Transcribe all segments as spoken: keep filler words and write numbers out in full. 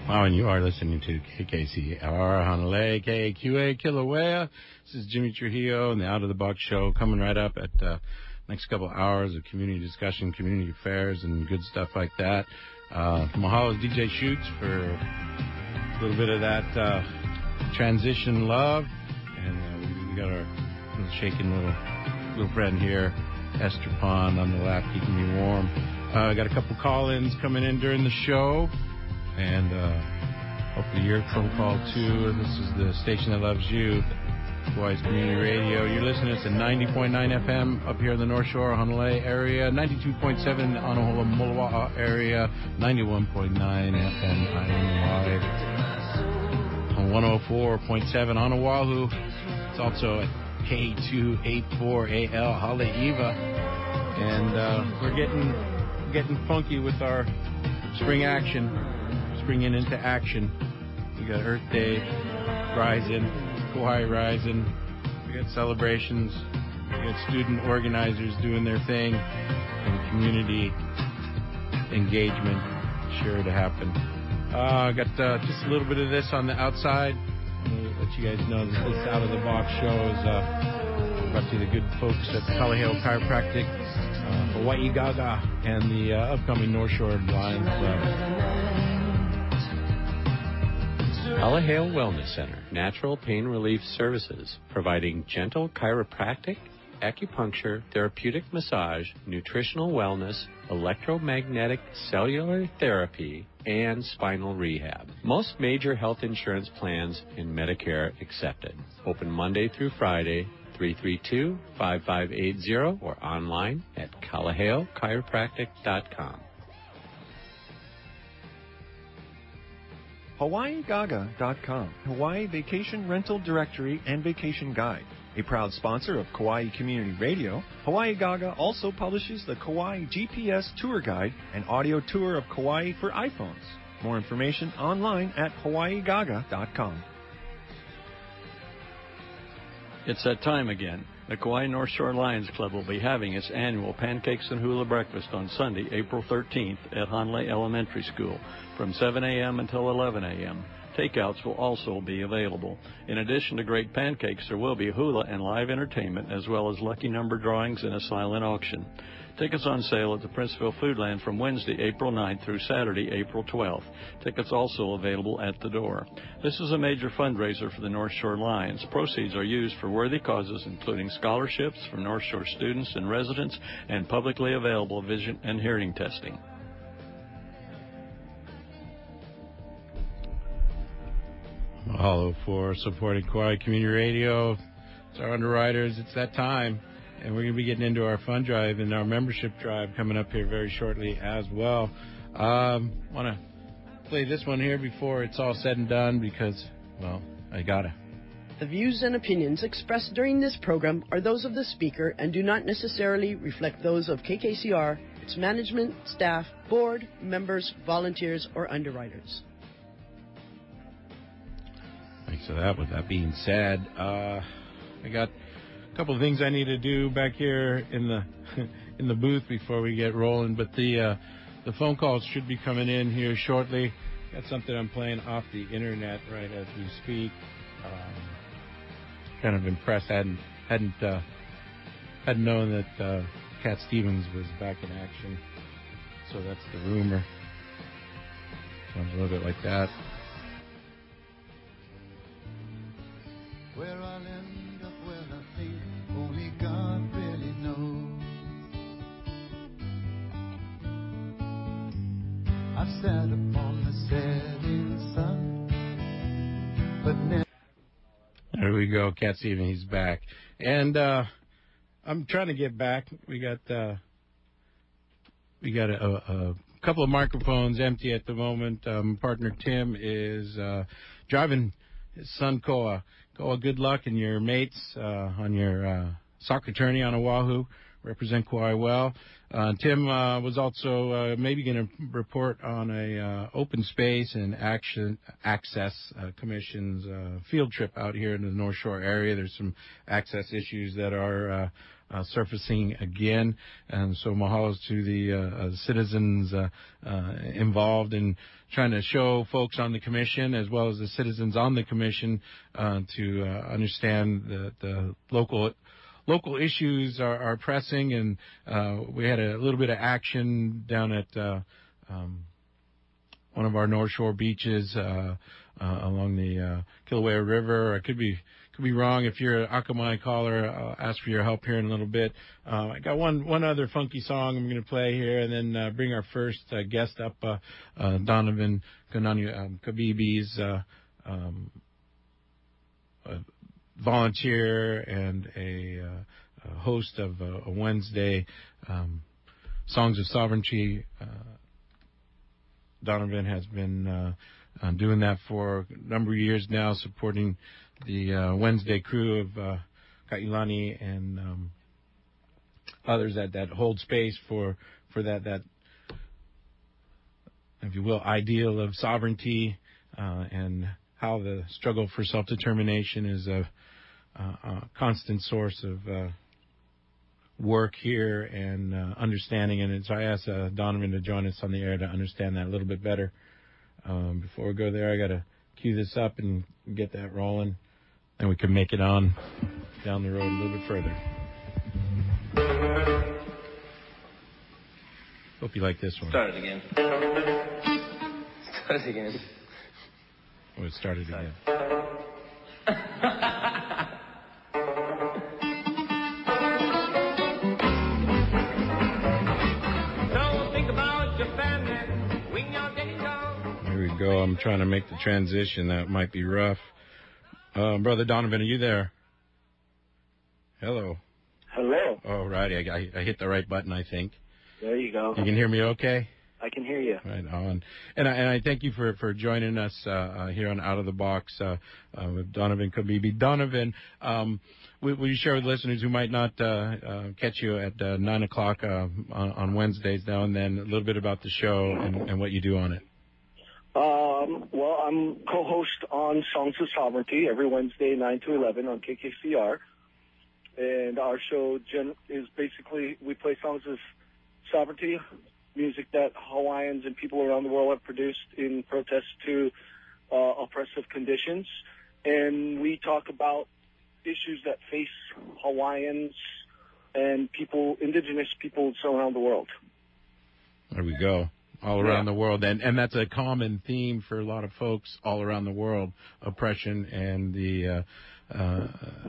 Wow, and you are listening to K K C R Honolulu, K A Q A Kilauea. This is Jimmy Trujillo and the Out of the Box Show coming right up at uh, next couple hours of community discussion, community affairs, and good stuff like that. Uh, mahalo D J Shoots for a little bit of that uh, transition love, and uh, we, we got our little shaking little little friend here, Esther Pond, on the lap, keeping me warm. I uh, got a couple call-ins coming in during the show. And uh, hopefully your phone call, too. This is the station that loves you, Hawaii's Community Radio. You're listening to ninety point nine F M up here in the North Shore, Honolulu area, ninety-two point seven Anahola, Moloa'a area, ninety-one point nine F M Island-wide, on one oh four point seven on Oahu. It's also at K two eighty-four A L, Haleiwa. And uh, we're getting, getting funky with our spring action. Bringing into action. We got Earth Day rising, Kauai rising. We got celebrations. We got student organizers doing their thing, and community engagement sure to happen. I uh, got uh, just a little bit of this on the outside. I'm going to let you guys know that this Out of the Box show is uh, brought to the good folks at Kalaheo Chiropractic, uh, Hawaii Gaga, and the uh, upcoming North Shore Lions Club. Kalaheo Wellness Center, natural pain relief services, providing gentle chiropractic, acupuncture, therapeutic massage, nutritional wellness, electromagnetic cellular therapy, and spinal rehab. Most major health insurance plans in Medicare accepted. Open Monday through Friday, three three two, five five eight zero, or online at kalaheo chiropractic dot com. Hawaii Gaga dot com, Hawaii Vacation Rental Directory and Vacation Guide. A proud sponsor of Kauai Community Radio, Hawaii Gaga also publishes the Kauai G P S Tour Guide, an audio tour of Kauai for iPhones. More information online at hawaii gaga dot com. It's that time again. The Kauai North Shore Lions Club will be having its annual Pancakes and Hula Breakfast on Sunday, April thirteenth at Honolulu Elementary School from seven a.m. until eleven a.m. Takeouts will also be available. In addition to great pancakes, there will be hula and live entertainment, as well as lucky number drawings and a silent auction. Tickets on sale at the Princeville Foodland from Wednesday, April ninth through Saturday, April twelfth. Tickets also available at the door. This is a major fundraiser for the North Shore Lions. Proceeds are used for worthy causes, including scholarships for North Shore students and residents and publicly available vision and hearing testing. Mahalo for supporting Kauai Community Radio. It's our underwriters. It's that time. And we're going to be getting into our fund drive and our membership drive coming up here very shortly as well. Um, want to play this one here before it's all said and done because, well, I got to. The views and opinions expressed during this program are those of the speaker and do not necessarily reflect those of K K C R, its management, staff, board, members, volunteers, or underwriters. Thanks for that. With that being said, uh, I got a couple of things I need to do back here in the in the booth before we get rolling, but the uh, the phone calls should be coming in here shortly. Got something I'm playing off the internet right as we speak. Um, kind of impressed. I hadn't hadn't uh, hadn't known that uh, Cat Stevens was back in action. So that's the rumor. Sounds a little bit like that. Where I'll end up, well, I think only God really knows. I've sat upon the setting sun, but never. There we go, Cat Steven, he's back. And uh, I'm trying to get back. We got uh, we got a, a couple of microphones empty at the moment. Um, partner Tim is uh, driving his son Koa. Koa, good luck, and your mates uh, on your uh, soccer tourney on Oahu. Represent Kauai well. Uh, Tim uh, was also uh, maybe going to report on a uh, open space and action access uh, commission's uh, field trip out here in the North Shore area. There's some access issues that are uh, uh, surfacing again, and so mahalos to the uh, uh, citizens uh, uh, involved in trying to show folks on the commission as well as the citizens on the commission uh, to uh, understand the, the local. Local issues are, are pressing, and uh, we had a little bit of action down at uh, um, one of our North Shore beaches uh, uh, along the uh, Kilauea River. I could be could be wrong. If you're an Akamai caller, I'll ask for your help here in a little bit. Uh, I got one one other funky song I'm going to play here, and then uh, bring our first uh, guest up, uh, uh, Donovan Kanani um, Kabibi's uh, um, uh, volunteer and a, uh, a host of uh, a Wednesday um, Songs of Sovereignty. Uh, Donovan has been uh, uh, doing that for a number of years now, supporting the uh, Wednesday crew of uh, Kailani and um, others that, that hold space for for that that if you will ideal of sovereignty uh, and how the struggle for self-determination is a, a, a constant source of uh, work here and uh, understanding. And so I asked uh, Donovan to join us on the air to understand that a little bit better. Um, before we go there, I got to cue this up and get that rolling, and we can make it on down the road a little bit further. Hope you like this one. Start it again. Start it again. Oh, it started again. Here we go. I'm trying to make the transition. That might be rough. Uh, Brother Donovan, are you there? Hello. Hello. All righty. I, I hit the right button, I think. There you go. You can hear me okay? I can hear you. Right on. And I, and I thank you for, for joining us uh, uh, here on Out of the Box uh, uh, with Donovan Kabibi. Donovan, um, will, will you share with listeners who might not uh, uh, catch you at uh, nine o'clock uh, on, on Wednesdays now and then a little bit about the show and, and what you do on it? Um, well, I'm co-host on Songs of Sovereignty every Wednesday, nine to eleven on K K C R. And our show gen- is basically, we play songs of sovereignty, music that Hawaiians and people around the world have produced in protest to uh, oppressive conditions. And we talk about issues that face Hawaiians and people, indigenous peoples around the world. There we go. All around yeah. the world. And and that's a common theme for a lot of folks all around the world, oppression and the, uh, uh,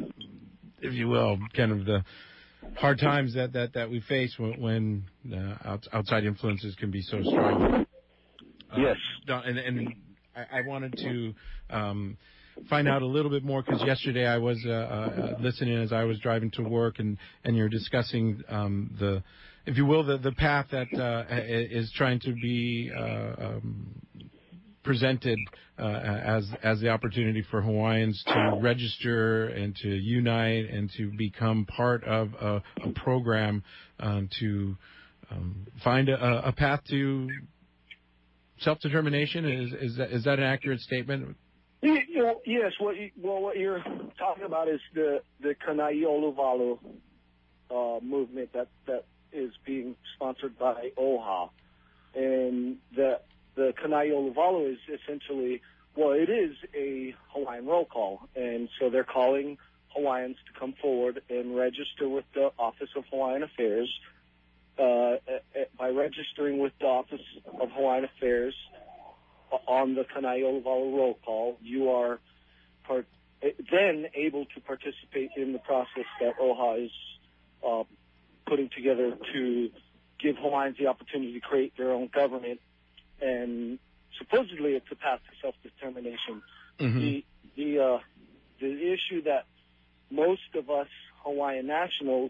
if you will, kind of the hard times that, that, that we face when, when uh, out, outside influences can be so strong. Uh, yes. And, and I, I wanted to um, find out a little bit more because yesterday I was uh, uh, listening as I was driving to work, and, and you're discussing um, the, if you will, the, the path that uh, is trying to be uh, um, presented uh, as as the opportunity for Hawaiians to register and to unite and to become part of a, a program um, to um, find a, a path to self-determination. Is is that, is that an accurate statement? You know, yes. What you, well, what you're talking about is the the Kanai'oluwalu uh, movement that that is being sponsored by O H A, and the the Kanai'oluwalu is essentially, well, it is a Hawaiian roll call, and so they're calling Hawaiians to come forward and register with the Office of Hawaiian Affairs. Uh, by registering with the Office of Hawaiian Affairs on the Kanai'oluwalu roll call, you are part, then able to participate in the process that O H A is uh, putting together to give Hawaiians the opportunity to create their own government. And supposedly it's a path to self-determination. Mm-hmm. The the uh, the issue that most of us Hawaiian nationals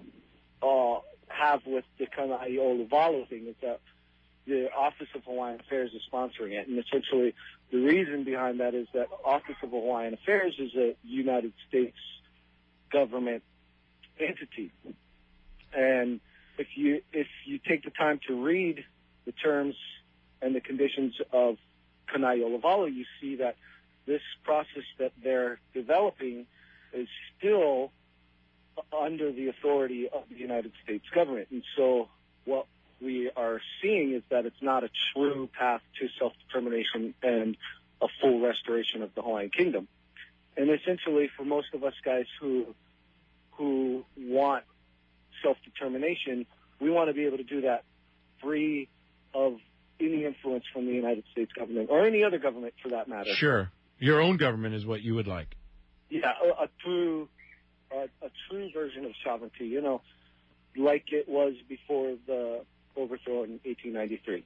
uh, have with the Kanai'oluwalu thing is that the Office of Hawaiian Affairs is sponsoring it. And essentially the reason behind that is that Office of Hawaiian Affairs is a United States government entity. And if you if you take the time to read the terms and the conditions of Kana'i-Oluvalo, you see that this process that they're developing is still under the authority of the United States government. And so what we are seeing is that it's not a true path to self-determination and a full restoration of the Hawaiian Kingdom. And essentially, for most of us guys who who want self-determination, we want to be able to do that free of any influence from the United States government or any other government for that matter. Sure. Your own government is what you would like. Yeah, a, a true a, a true version of sovereignty, you know, like it was before the overthrow in eighteen ninety-three.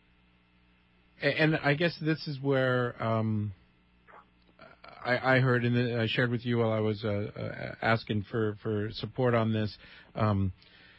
And I guess this is where um, I, I heard, and I shared with you while I was uh, uh, asking for, for support on this. Um,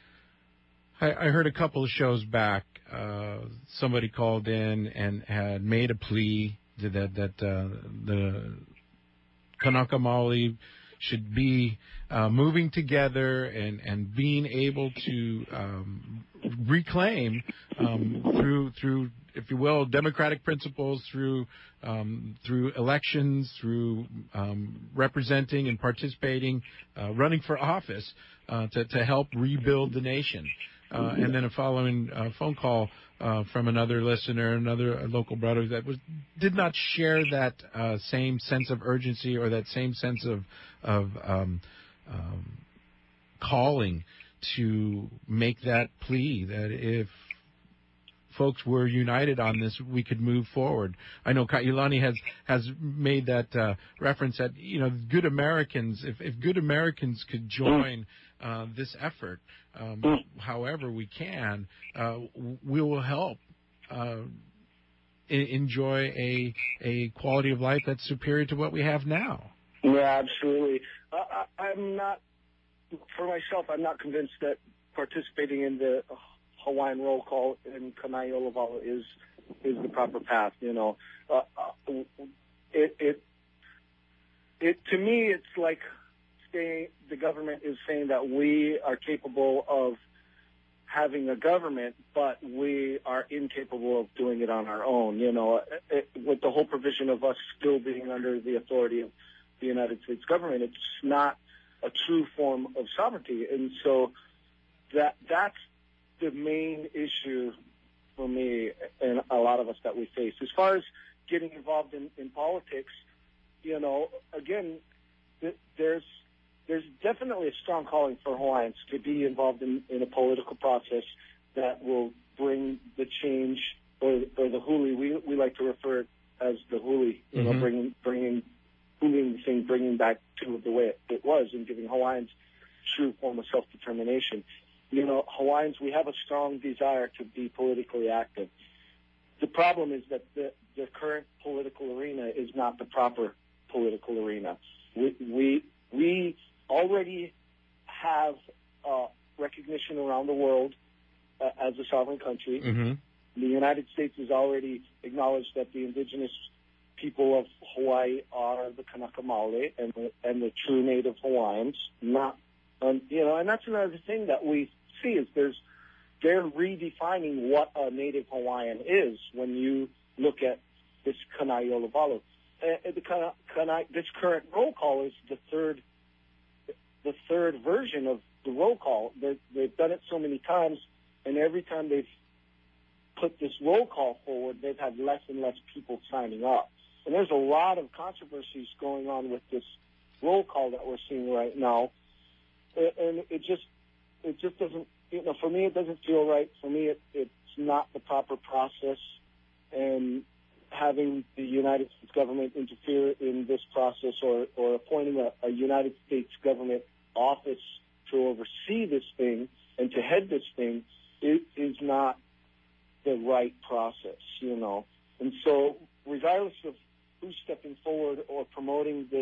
I, I heard a couple of shows back, uh, somebody called in and had made a plea that that uh, the Kanaka Maoli should be uh, moving together and, and being able to um, reclaim um, through through if you will democratic principles, through um, through elections, through um, representing and participating, uh, running for office uh, to to help rebuild the nation. Uh, and then a following uh, phone call uh, from another listener, another local brother that was did not share that uh, same sense of urgency or that same sense of of um, um, calling to make that plea that if folks were united on this, we could move forward. I know Kailani has has made that uh, reference that, you know, good Americans, if, if good Americans could join uh, this effort, um, however we can, uh, we will help uh, enjoy a a quality of life that's superior to what we have now. Yeah, absolutely. Uh, I, I'm not, for myself, I'm not convinced that participating in the Hawaiian roll call in Kana'i-Oluvalo is is the proper path. You know, uh, uh, it it it to me it's like saying the government is saying that we are capable of having a government, but we are incapable of doing it on our own. You know, it, with the whole provision of us still being under the authority of the United States government, it's not a true form of sovereignty, and so that that's the main issue for me and a lot of us that we face. As far as getting involved in, in politics, you know, again, th- there's there's definitely a strong calling for Hawaiians to be involved in, in a political process that will bring the change, or, or the huli. We we like to refer it as the huli, you mm-hmm. know, bringing bringing huliing the thing, bringing back to the way it, it was, and giving Hawaiians true form of self-determination. You know, Hawaiians, we have a strong desire to be politically active. The problem is that the, the current political arena is not the proper political arena. We we, we already have uh, recognition around the world uh, as a sovereign country. Mm-hmm. The United States has already acknowledged that the indigenous people of Hawaii are the Kanaka Maoli and the, and the true native Hawaiians. Not, um, you know, and that's another thing that we see is there's they're redefining what a native Hawaiian is when you look at this Kana'i-Oluvalo. Uh, the Kana, Kana, this current roll call is the third the third version of the roll call. They've, they've done it so many times, and every time they've put this roll call forward, they've had less and less people signing up. And there's a lot of controversies going on with this roll call that we're seeing right now, and it just it just doesn't, you know, for me it doesn't feel right. For me, it, it's not the proper process, and having the United States government interfere in this process, or, or appointing a, a United States government office to oversee this thing and to head this thing, it is not the right process, you know. And so, regardless of who's stepping forward or promoting this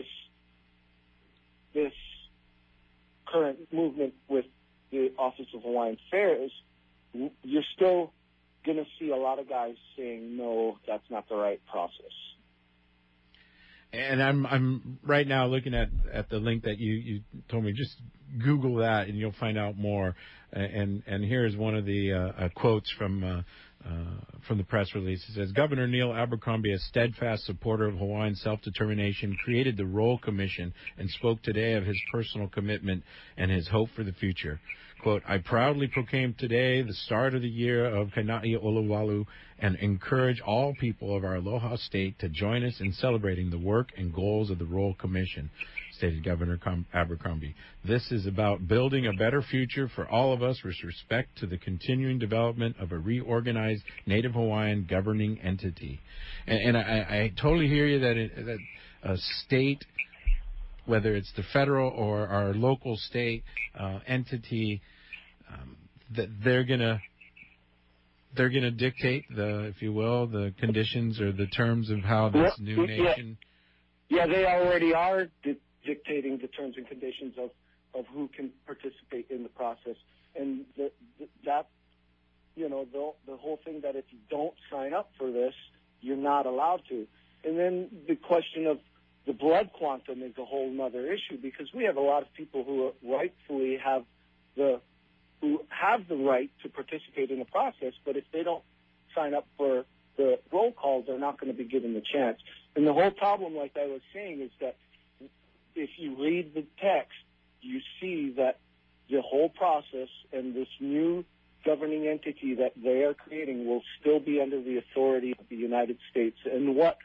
this current movement with the Office of Hawaiian Affairs, you're still going to see a lot of guys saying, no, that's not the right process. And I'm I'm right now looking at, at the link that you, you told me. Just Google that, and you'll find out more. And and here's one of the uh, uh, quotes from uh, uh, from the press release. It says, Governor Neil Abercrombie, a steadfast supporter of Hawaiian self-determination, created the Roll Commission and spoke today of his personal commitment and his hope for the future. Quote, I proudly proclaim today the start of the year of Kana'i Oluwalu and encourage all people of our Aloha State to join us in celebrating the work and goals of the Roll Commission, stated Governor Abercrombie. This is about building a better future for all of us with respect to the continuing development of a reorganized Native Hawaiian governing entity. And, and I, I totally hear you that, it, that a state, whether it's the federal or our local state uh, entity, um, that they're gonna they're gonna dictate the, if you will, the conditions or the terms of how this yeah, new nation. Yeah, they already are di- dictating the terms and conditions of, of who can participate in the process, and the, the, that you know the the whole thing that if you don't sign up for this, you're not allowed to. And then the question of the blood quantum is a whole other issue, because we have a lot of people who rightfully have the who have the right to participate in the process, but if they don't sign up for the roll call, they're not going to be given the chance. And the whole problem, like I was saying, is that if you read the text, you see that the whole process and this new governing entity that they are creating will still be under the authority of the United States. And what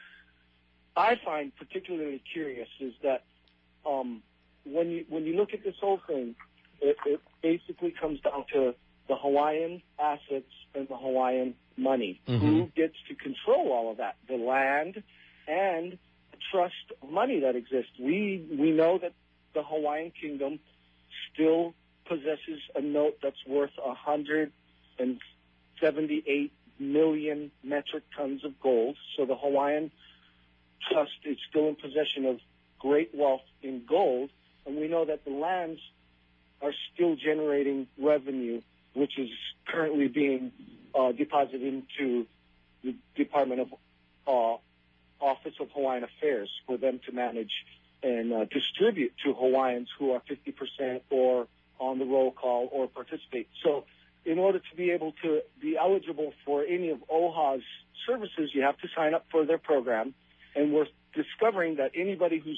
I find particularly curious is that um, when you when you look at this whole thing, it, it basically comes down to the Hawaiian assets and the Hawaiian money. Mm-hmm. Who gets to control all of that? The land and the trust money that exists. We we know that the Hawaiian Kingdom still possesses a note that's worth one hundred seventy-eight million metric tons of gold. So the Hawaiian Trust is still in possession of great wealth in gold, and we know that the lands are still generating revenue, which is currently being uh, deposited into the Department of uh, Office of Hawaiian Affairs for them to manage and uh, distribute to Hawaiians who are fifty percent or on the roll call or participate. So in order to be able to be eligible for any of O H A's services, you have to sign up for their program. And we're discovering that anybody who's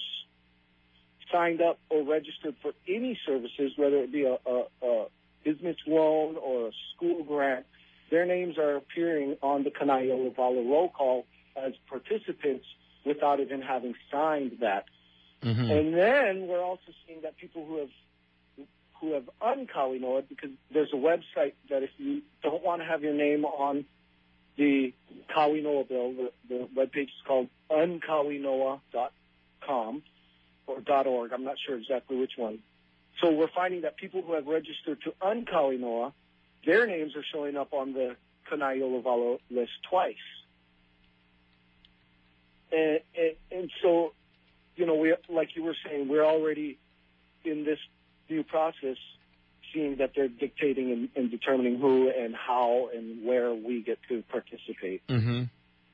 signed up or registered for any services, whether it be a, a, a business loan or a school grant, their names are appearing on the Kana'i Oluwalu roll call as participants without even having signed that. Mm-hmm. And then we're also seeing that people who have who have unkawinoa, because there's a website that if you don't want to have your name on the Kawinoa bill, the, the webpage is called unkawinoa dot com or .org. I'm not sure exactly which one. So we're finding that people who have registered to unkawinoa, their names are showing up on the Kana'i Oluwalu list twice. And, and, and so, you know, we, like you were saying, we're already in this new process seeing that they're dictating and, and determining who and how and where we get to participate. Mm-hmm.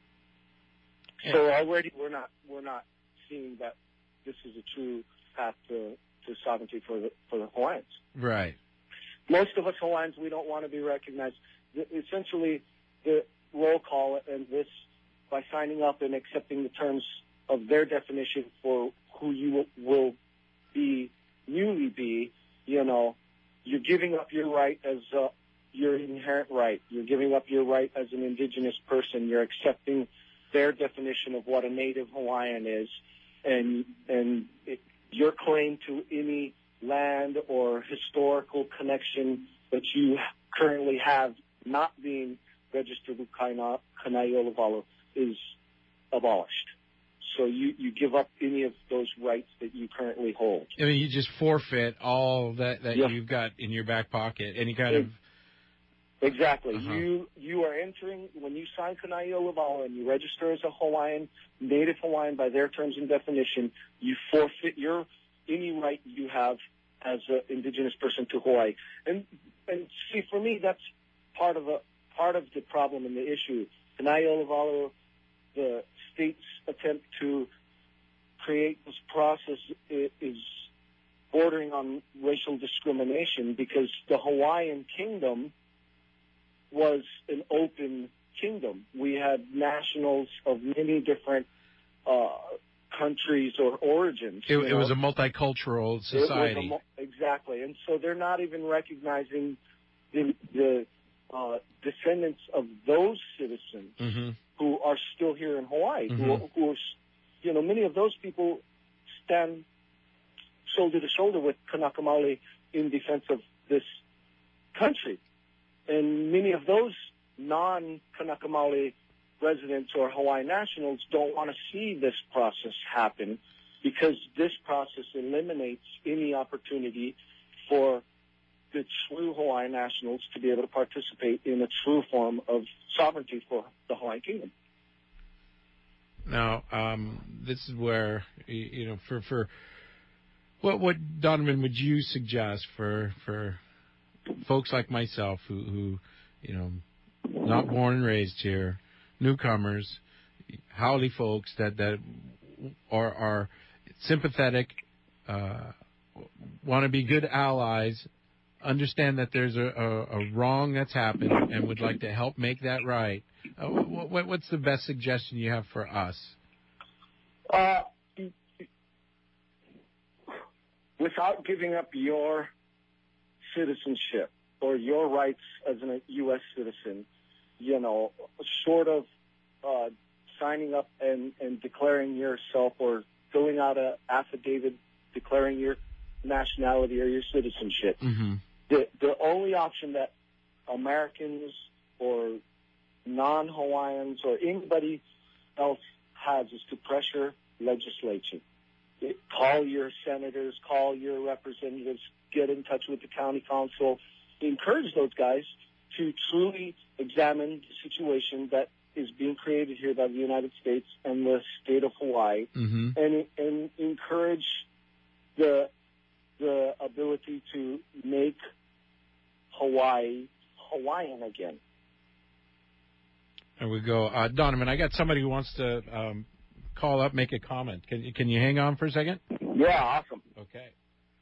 So already we're not we're not seeing that this is a true path to, to sovereignty for the for the Hawaiians. Right. Most of us Hawaiians, we don't want to be recognized. The, essentially, the roll call and this, by signing up and accepting the terms of their definition for who you will, will be newly be, you know, you're giving up your right as uh, your inherent right. You're giving up your right as an indigenous person. You're accepting their definition of what a native Hawaiian is, and and it, your claim to any land or historical connection that you currently have not being registered with Kana'i Oluwalu is abolished. So you, you give up any of those rights that you currently hold. I mean, you just forfeit all that, that Yeah. you've got in your back pocket, any kind of... Exactly. Uh-huh. You you are entering, when you sign Kana'i Oluwalu and you register as a Hawaiian, Native Hawaiian by their terms and definition, you forfeit your any right you have as an indigenous person to Hawaii. And and see, for me, that's part of a part of the problem and the issue. Kana'i Oluwalu, the state's attempt to create this process is bordering on racial discrimination, because the Hawaiian kingdom was an open kingdom. We had nationals of many different uh, countries or origins. It, it was a multicultural society. It was a, exactly. And so they're not even recognizing the, the uh, descendants of those citizens mm-hmm. who are still here in Hawaii, mm-hmm. who, who are, you know, many of those people stand shoulder to shoulder with Kanaka Maoli in defense of this country. And many of those non-Kanaka Maoli residents or Hawaiian nationals don't want to see this process happen, because this process eliminates any opportunity for the true Hawaiian nationals to be able to participate in a true form of sovereignty for the Hawaiian Kingdom. Now, um, this is where, you know, for, for what, what Donovan, would you suggest for, for folks like myself who, who, you know, not born and raised here, newcomers, haole folks that, that are, are sympathetic, uh, want to be good allies, understand that there's a, a, a wrong that's happened and would like to help make that right? Uh, what, what's the best suggestion you have for us? Uh, without giving up your citizenship or your rights as a U S citizen, you know, short of uh, signing up and, and declaring yourself or filling out an affidavit declaring your nationality or your citizenship, mm-hmm. the, the only option that Americans or non-Hawaiians or anybody else has is to pressure legislation. It, call your senators, call your representatives, get in touch with the county council, encourage those guys to truly examine the situation that is being created here by the United States and the state of Hawaii, mm-hmm. and, and encourage the the ability to make Hawaii Hawaiian again. There we go. Uh, Donovan, I got somebody who wants to um, call up, make a comment. Can you, can you hang on for a second? Yeah, awesome. Okay.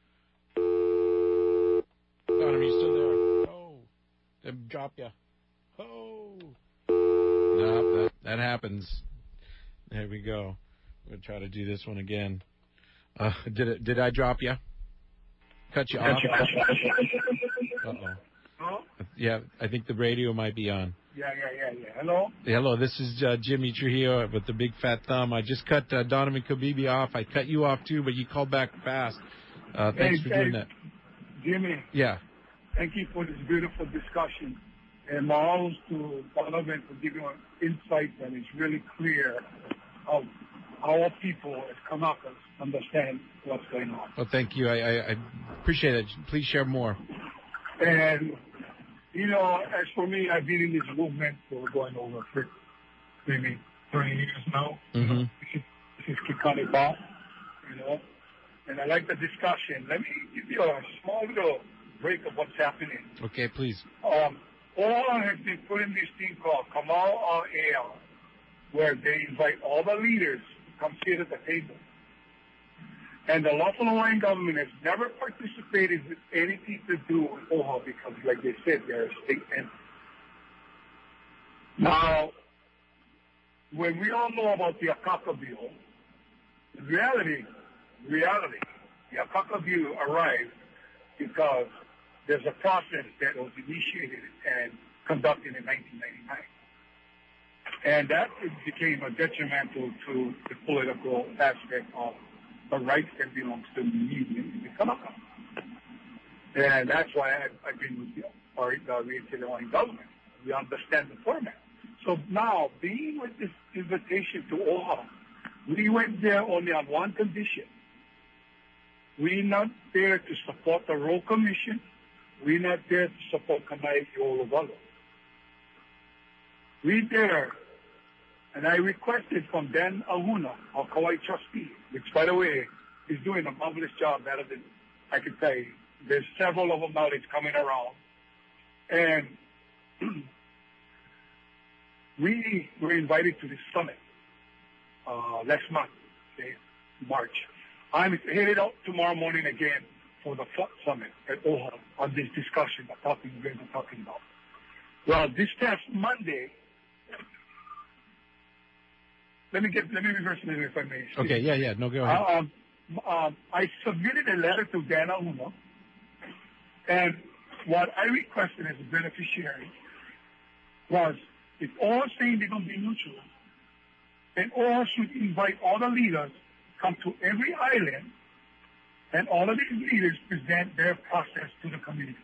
Donovan, you still there? Oh, they dropped you. Oh. No, that, that happens. There we go. We'll try to do this one again. Uh, did it? Did I drop you? Cut you off? Uh-oh. Hello? Yeah, I think the radio might be on. Yeah, yeah, yeah, yeah. Hello? Hello, this is uh, Jimmy Trujillo with the big fat thumb. I just cut uh, Donovan Kabibi off. I cut you off too, but you called back fast. Uh, thanks hey, for doing hey, that. Jimmy. Yeah. Thank you for this beautiful discussion. And mahalo to Donovan for giving us insight that is really clear of our people as Kanakas understand what's going on. Well, thank you. I, I, I appreciate it. Please share more. And, you know, as for me, I've been in this movement for going over for maybe thirty years now. Mm-hmm. This is, this is Kikani Ba, you know. And I like the discussion. Let me give you a small little break of what's happening. Okay, please. Um, Ola has been putting this thing called Kamau Al, where they invite all the leaders to come sit at the table. And the local Hawaiian government has never participated with anything to do with O H A because, like they said, they're a state entity. Now, when we all know about the Akaka bill, the reality, reality, the Akaka bill arrived because there's a process that was initiated and conducted in nineteen ninety-nine. And that became a detrimental to the political aspect of the rights that belongs to the union in the Kanaka. And that's why I've, I've been with the, or the Hawaiian government. We understand the format. So now, being with this invitation to O H A, we went there only on one condition. We're not there to support the Royal Commission. We're not there to support Kanai Oluvalo. We're there, and I requested from Dan Ahuna, our Kauai trustee, which, by the way, is doing a marvelous job, better than I could tell you. There's several of them now that's coming around. And we were invited to this summit uh, last month. Okay? March. I'm headed out tomorrow morning again for the F O C summit at O H A on this discussion, the topic we're going to be talking about. Well, this past Monday, let me get let me reverse it if I may. Okay, yeah, yeah, no, go ahead. Um, um, I submitted a letter to Dana Uno, and what I requested as a beneficiary was, if all saying they're going to be neutral, then all should invite all the leaders, come to every island, and all of these leaders present their process to the community.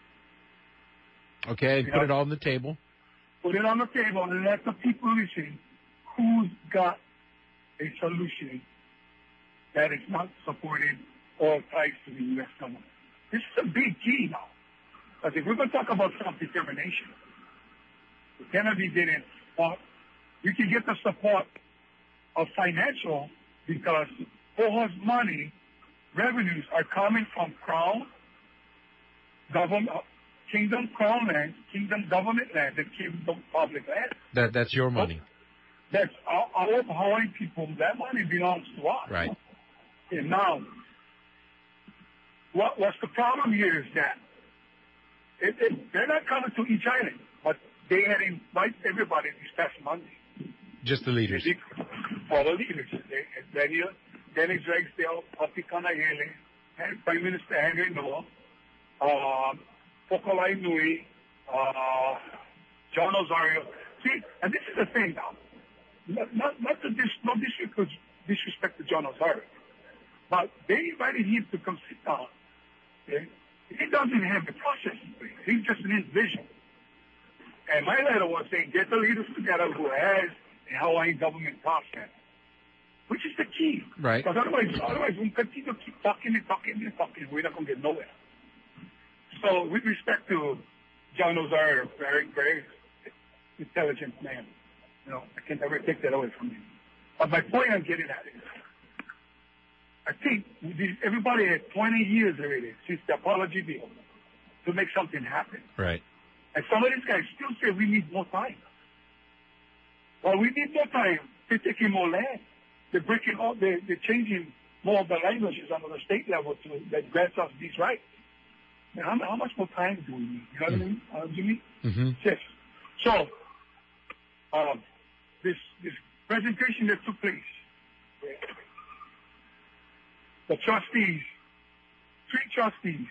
Okay, you put know, it all on the table. Put it on the table and let the people listen who's got a solution that is not supported or tied to the U S government. This is a big key now. Because if we're going to talk about self-determination, Kennedy didn't want, you can get the support of financial because O H A's money, revenues are coming from Crown, government, Kingdom Crown land, Kingdom government land, and Kingdom public land. That That's your money. That's our, our Hawaiian people. That money belongs to us. Right. And now, what, what's the problem here is that it, it, they're not coming to each island, but they had invited everybody this past Monday. Just the leaders. All the leaders. They, Daniel, Dennis Ragsdale, Papi Kanahele, and Prime Minister Henry Noah, uh, Pokolai Nui, uh, John Osorio. See, and this is the thing now. Not, not, not to dis, no disrespect, disrespect to John Osorio, but they invited him to come sit down. Okay? He doesn't have the process in place. He's just an individual. And my letter was saying, get the leaders together who has a Hawaiian government process, which is the key. Right. Because otherwise, otherwise we'll continue to keep talking and talking and talking. We're not going to get nowhere. So with respect to John Osorio, very, very intelligent man. You know, I can never take that away from him. But my point I'm getting at is, I think everybody had twenty years already since the apology deal to make something happen. Right. And some of these guys still say we need more time. Well, we need more time. They're taking more land. They're breaking all, they're, they're changing more of the languages on the state level to, that grants us these rights. Now, how, how much more time do we need? You know what I mean, uh, Jimmy? Mm-hmm. Yes. So, um, this, this presentation that took place, the trustees, three trustees,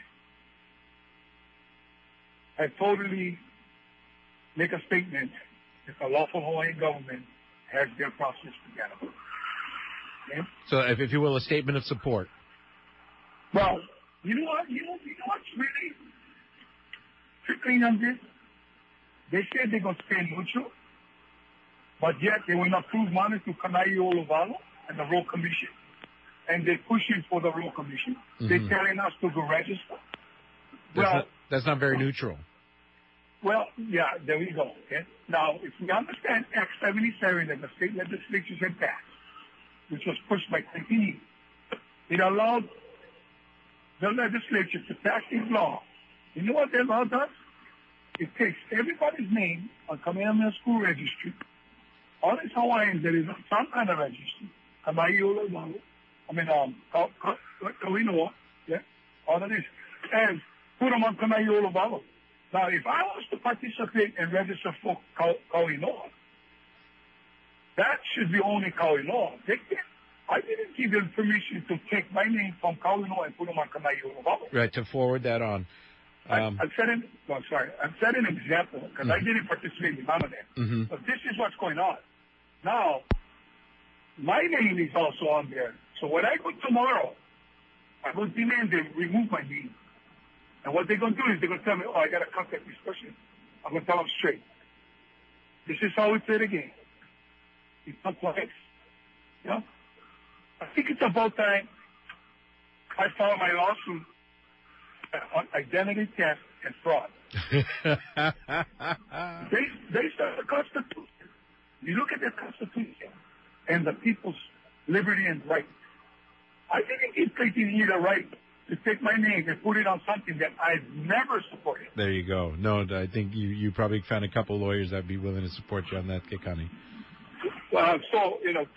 have totally make a statement that the lawful Hawaiian government has their process together. Okay? So, if, if you will, a statement of support. Well, you know what? You know, you know what's really trickling on this? They said they're going to stay neutral, but yet they will not prove money to Kanai Oluvalo and the Royal Commission. And they're pushing for the Royal Commission. Mm-hmm. They're telling us to go register. That's, well, not, that's not very neutral. Well, yeah, there we go. Okay? Now, if we understand Act seventy-seven that the state legislatures had passed, which was pushed by Clinton, it allowed the legislature to pass this law. You know what that law does? It takes everybody's name on Kamehameha School Registry, all these Hawaiians that is on some kind of registry, Kamai Oluvalo, I mean, um, Kauinoa, yeah, all of this, and put them on Kamai Oluvalo. Now, if I was to participate and register for Kauinoa, that should be only Kauinoa. They can't. I didn't give them permission to take my name from Kauinoa and put them on Kamai Oluvalo. Right, to forward that on. Um, I, I set an, no, sorry, I set an example because mm-hmm. I didn't participate in none of that. Mm-hmm. But this is what's going on. Now, my name is also on there. So when I go tomorrow, I will demand they remove my name. And what they're going to do is they're going to tell me, oh, I got to contact this person. I'm going to tell them straight. This is how we play the game. It's complex. You know? I think it's about time I filed my lawsuit on identity theft and fraud. based, based on the Constitution. You look at the Constitution and the people's liberty and rights. I didn't give Clayton here the right to take my name and put it on something that I've never supported. There you go. No, I think you, you probably found a couple lawyers that would be willing to support you on that, Kekani. Well, so, you know,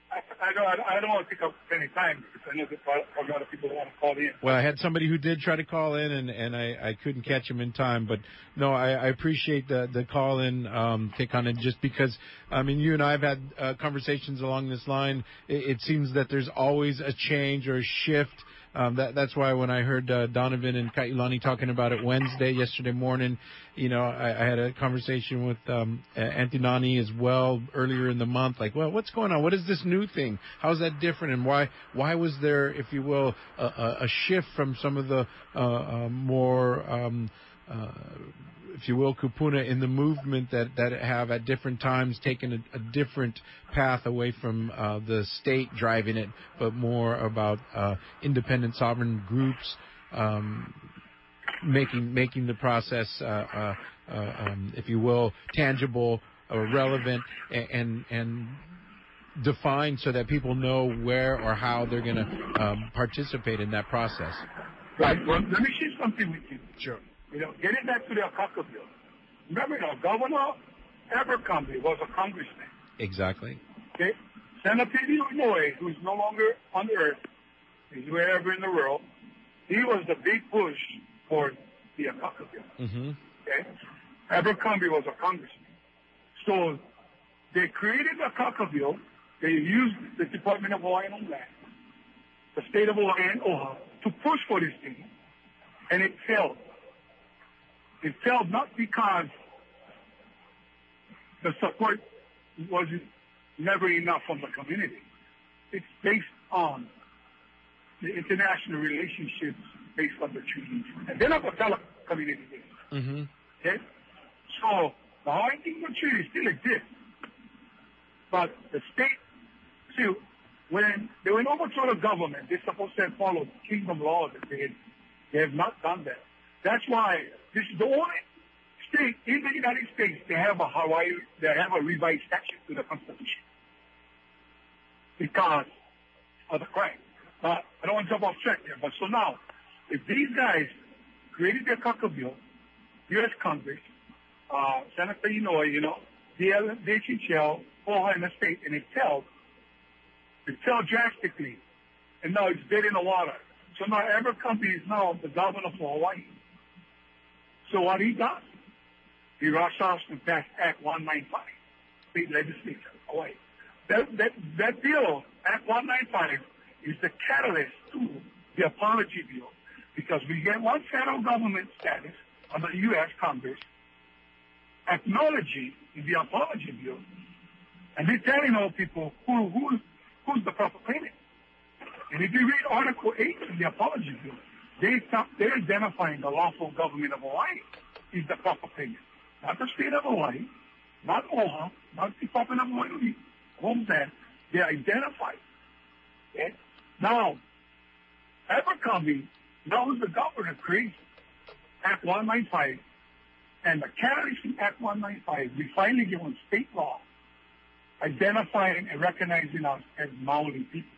I, I don't. I don't want to take up any time because I know that a lot of people want to call in. Well, I had somebody who did try to call in, and, and I, I couldn't catch him in time. But no, I, I appreciate the the call in, um, Tekana, just because I mean you and I have had uh, conversations along this line. It, it seems that there's always a change or a shift. Um, that, that's why when I heard uh, Donovan and Kailani talking about it Wednesday, yesterday morning, you know, I, I had a conversation with um, Antinani as well earlier in the month. Like, well, what's going on? What is this new thing? How is that different? And why why was there, if you will, a, a, a shift from some of the uh, uh, more um, uh, if you will, kupuna in the movement that, that have at different times taken a, a different path away from uh, the state driving it, but more about uh, independent sovereign groups um, making making the process, uh, uh, uh, um, if you will, tangible, uh, relevant, and, and and defined so that people know where or how they're going to um, participate in that process. Right. Well, let me share something with you. Sure. You know, getting back to the Akaka bill. Remember, now, Governor Abercrombie was a congressman. Exactly. Okay? Senator Illinois, who's no longer on earth, he's wherever in the world, he was the big push for the Akaka bill. Mm-hmm. Okay? Abercrombie was a congressman. So they created the Akaka bill. They used the Department of Hawaiian Homeland, the state of Hawaii and O H A, to push for this thing, and it failed. It failed not because the support was never enough from the community. It's based on the international relationships based on the treaties. And they're not going to tell the community this. Mm-hmm. Okay? So the Hawaiian Kingdom Treaty still exists. But the state, see, when they were in overthrow the government, they're supposed to have followed kingdom laws. They, they have not done that. That's why this is the only state in the United States they have a Hawaii, they have a revised statute to the Constitution because of the crime. But I don't want to jump off track here. But so now, if these guys created their Akaka bill, U S Congress, uh, Senator Inouye, you know, the H H L, O H A in the state, and it fell, it fell drastically, and now it's dead in the water. So now Abercrombie is now the governor for Hawaii. So what he does, he rushes off and passed Act one ninety-five, state legislature of Hawaii. That, that, that bill, Act one ninety-five, is the catalyst to the apology bill because we get one federal government status under the U S Congress acknowledging the apology bill, and they're telling all people who, who, who's the proper claimant. And if you read Article eight of the apology bill, they stop, they're identifying the lawful government of Hawaii is the proper claimant. Not the state of Hawaii, not O H A, not the Department of Hawaii Homeland. They're identified. Okay? Now, Abercrombie knows the governor creates Act one ninety-five, and the catalyst in Act one ninety-five, we finally give them state law identifying and recognizing us as Maori people.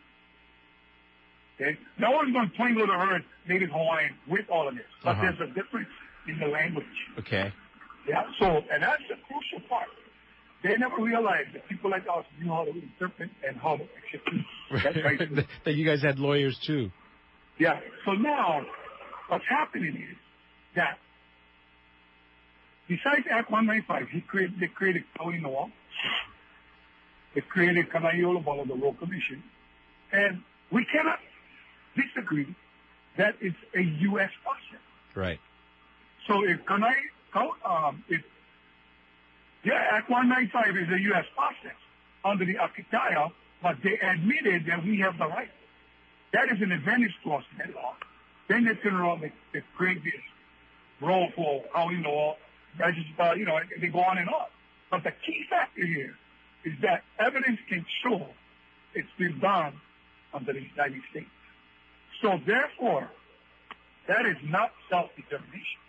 Okay? No one's going to point to the herd Native Hawaiian with all of this, but uh-huh. there's a difference in the language. Okay. Yeah, so, and that's the crucial part. They never realized that people like us knew how to interpret and how to execute. That's right. That you guys had lawyers too. Yeah, so now what's happening is that besides Act one ninety-five, he created, they created Kaui Noa. They created Kanai'olowalo, the Royal Commission. And we cannot disagree that it's a U S process. Right. So if Kanai, um, if yeah, Act one ninety-five is a U S process under the Akitaya, but they admitted that we have the right. That is an advantage to us in that law. Then they turn around and they create this role for Kaui Noa, register, you know, they go on and on. But the key factor here is that evidence can show it's been done under the United States. So therefore, that is not self-determination.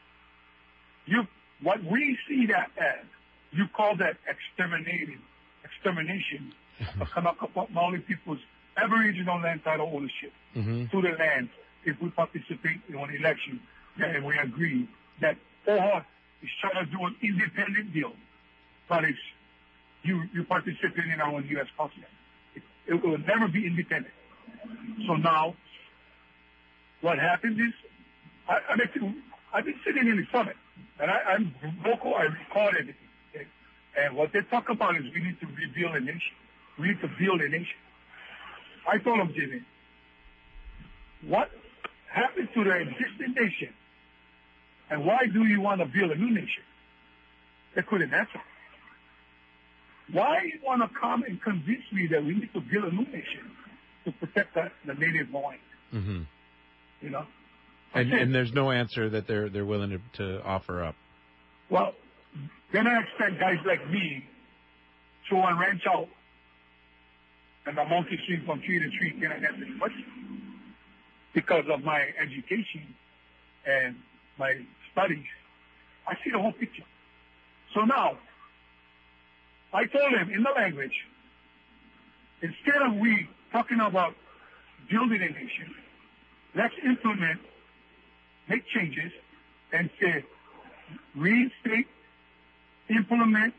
You, what we see that as, you call that exterminating, extermination of Kanaka Maoli people's Aboriginal land title ownership mm-hmm. to the land if we participate in an election and we agree that O H A is trying to do an independent deal, but it's you, you participate in our U S process. It's it will never be independent. So now, what happens is, I, I mean, I've been sitting in the summit, and I, I'm vocal, I record everything. Okay? And what they talk about is we need to rebuild a nation. We need to build a nation. I told them, Jimmy, what happened to the existing nation, and why do you want to build a new nation? They couldn't answer. Why you want to come and convince me that we need to build a new nation to protect the, the native Hawaiians? Mm-hmm. You know? And, and there's no answer that they're they're willing to, to offer up. Well, then I expect guys like me to on ranch out and the monkey swing from tree to tree cannot answer the question because of my education and my studies. I see the whole picture. So now, I told him in the language, instead of we talking about building a nation, let's implement, make changes, and say, reinstate, implement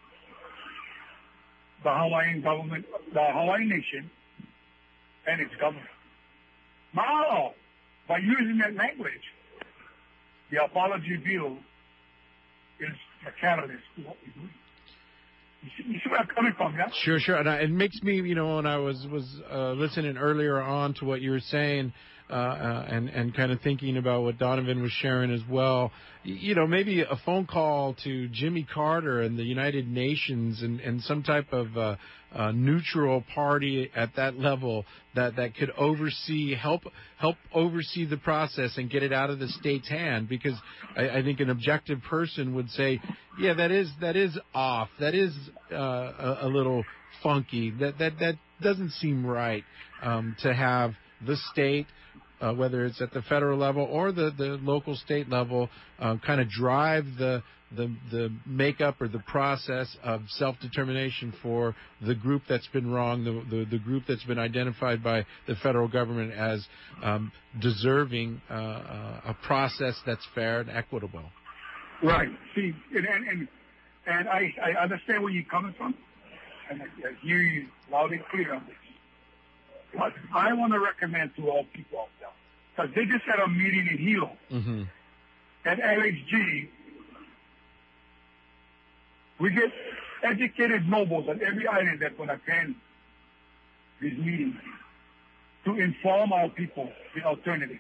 the Hawaiian government, the Hawaiian nation, and its government. Now, by using that language, the apology bill is a catalyst to what we're doing. You see, you see where I'm coming from, yeah? Sure, sure. And I, it makes me, you know, when I was was uh, listening earlier on to what you were saying, uh, uh, and and kind of thinking about what Donovan was sharing as well. You know, maybe a phone call to Jimmy Carter and the United Nations and, and some type of uh, uh, neutral party at that level that, that could oversee, help help oversee the process and get it out of the state's hand. Because I, I think an objective person would say, yeah, that is that is off. That is uh, a, a little funky. That that that doesn't seem right um, to have the state. Uh, whether it's at the federal level or the, the local state level, uh, kind of drive the, the the makeup or the process of self-determination for the group that's been wrong, the, the, the group that's been identified by the federal government as um, deserving uh, uh, a process that's fair and equitable. Right. See, and and, and, and I, I understand where you're coming from, and I, I hear you loud and clear on this. But I want to recommend to all people out there, because they just had a meeting in Hilo, mm-hmm. at L H G. We get educated nobles on every island that would attend these meetings to inform our people the alternative.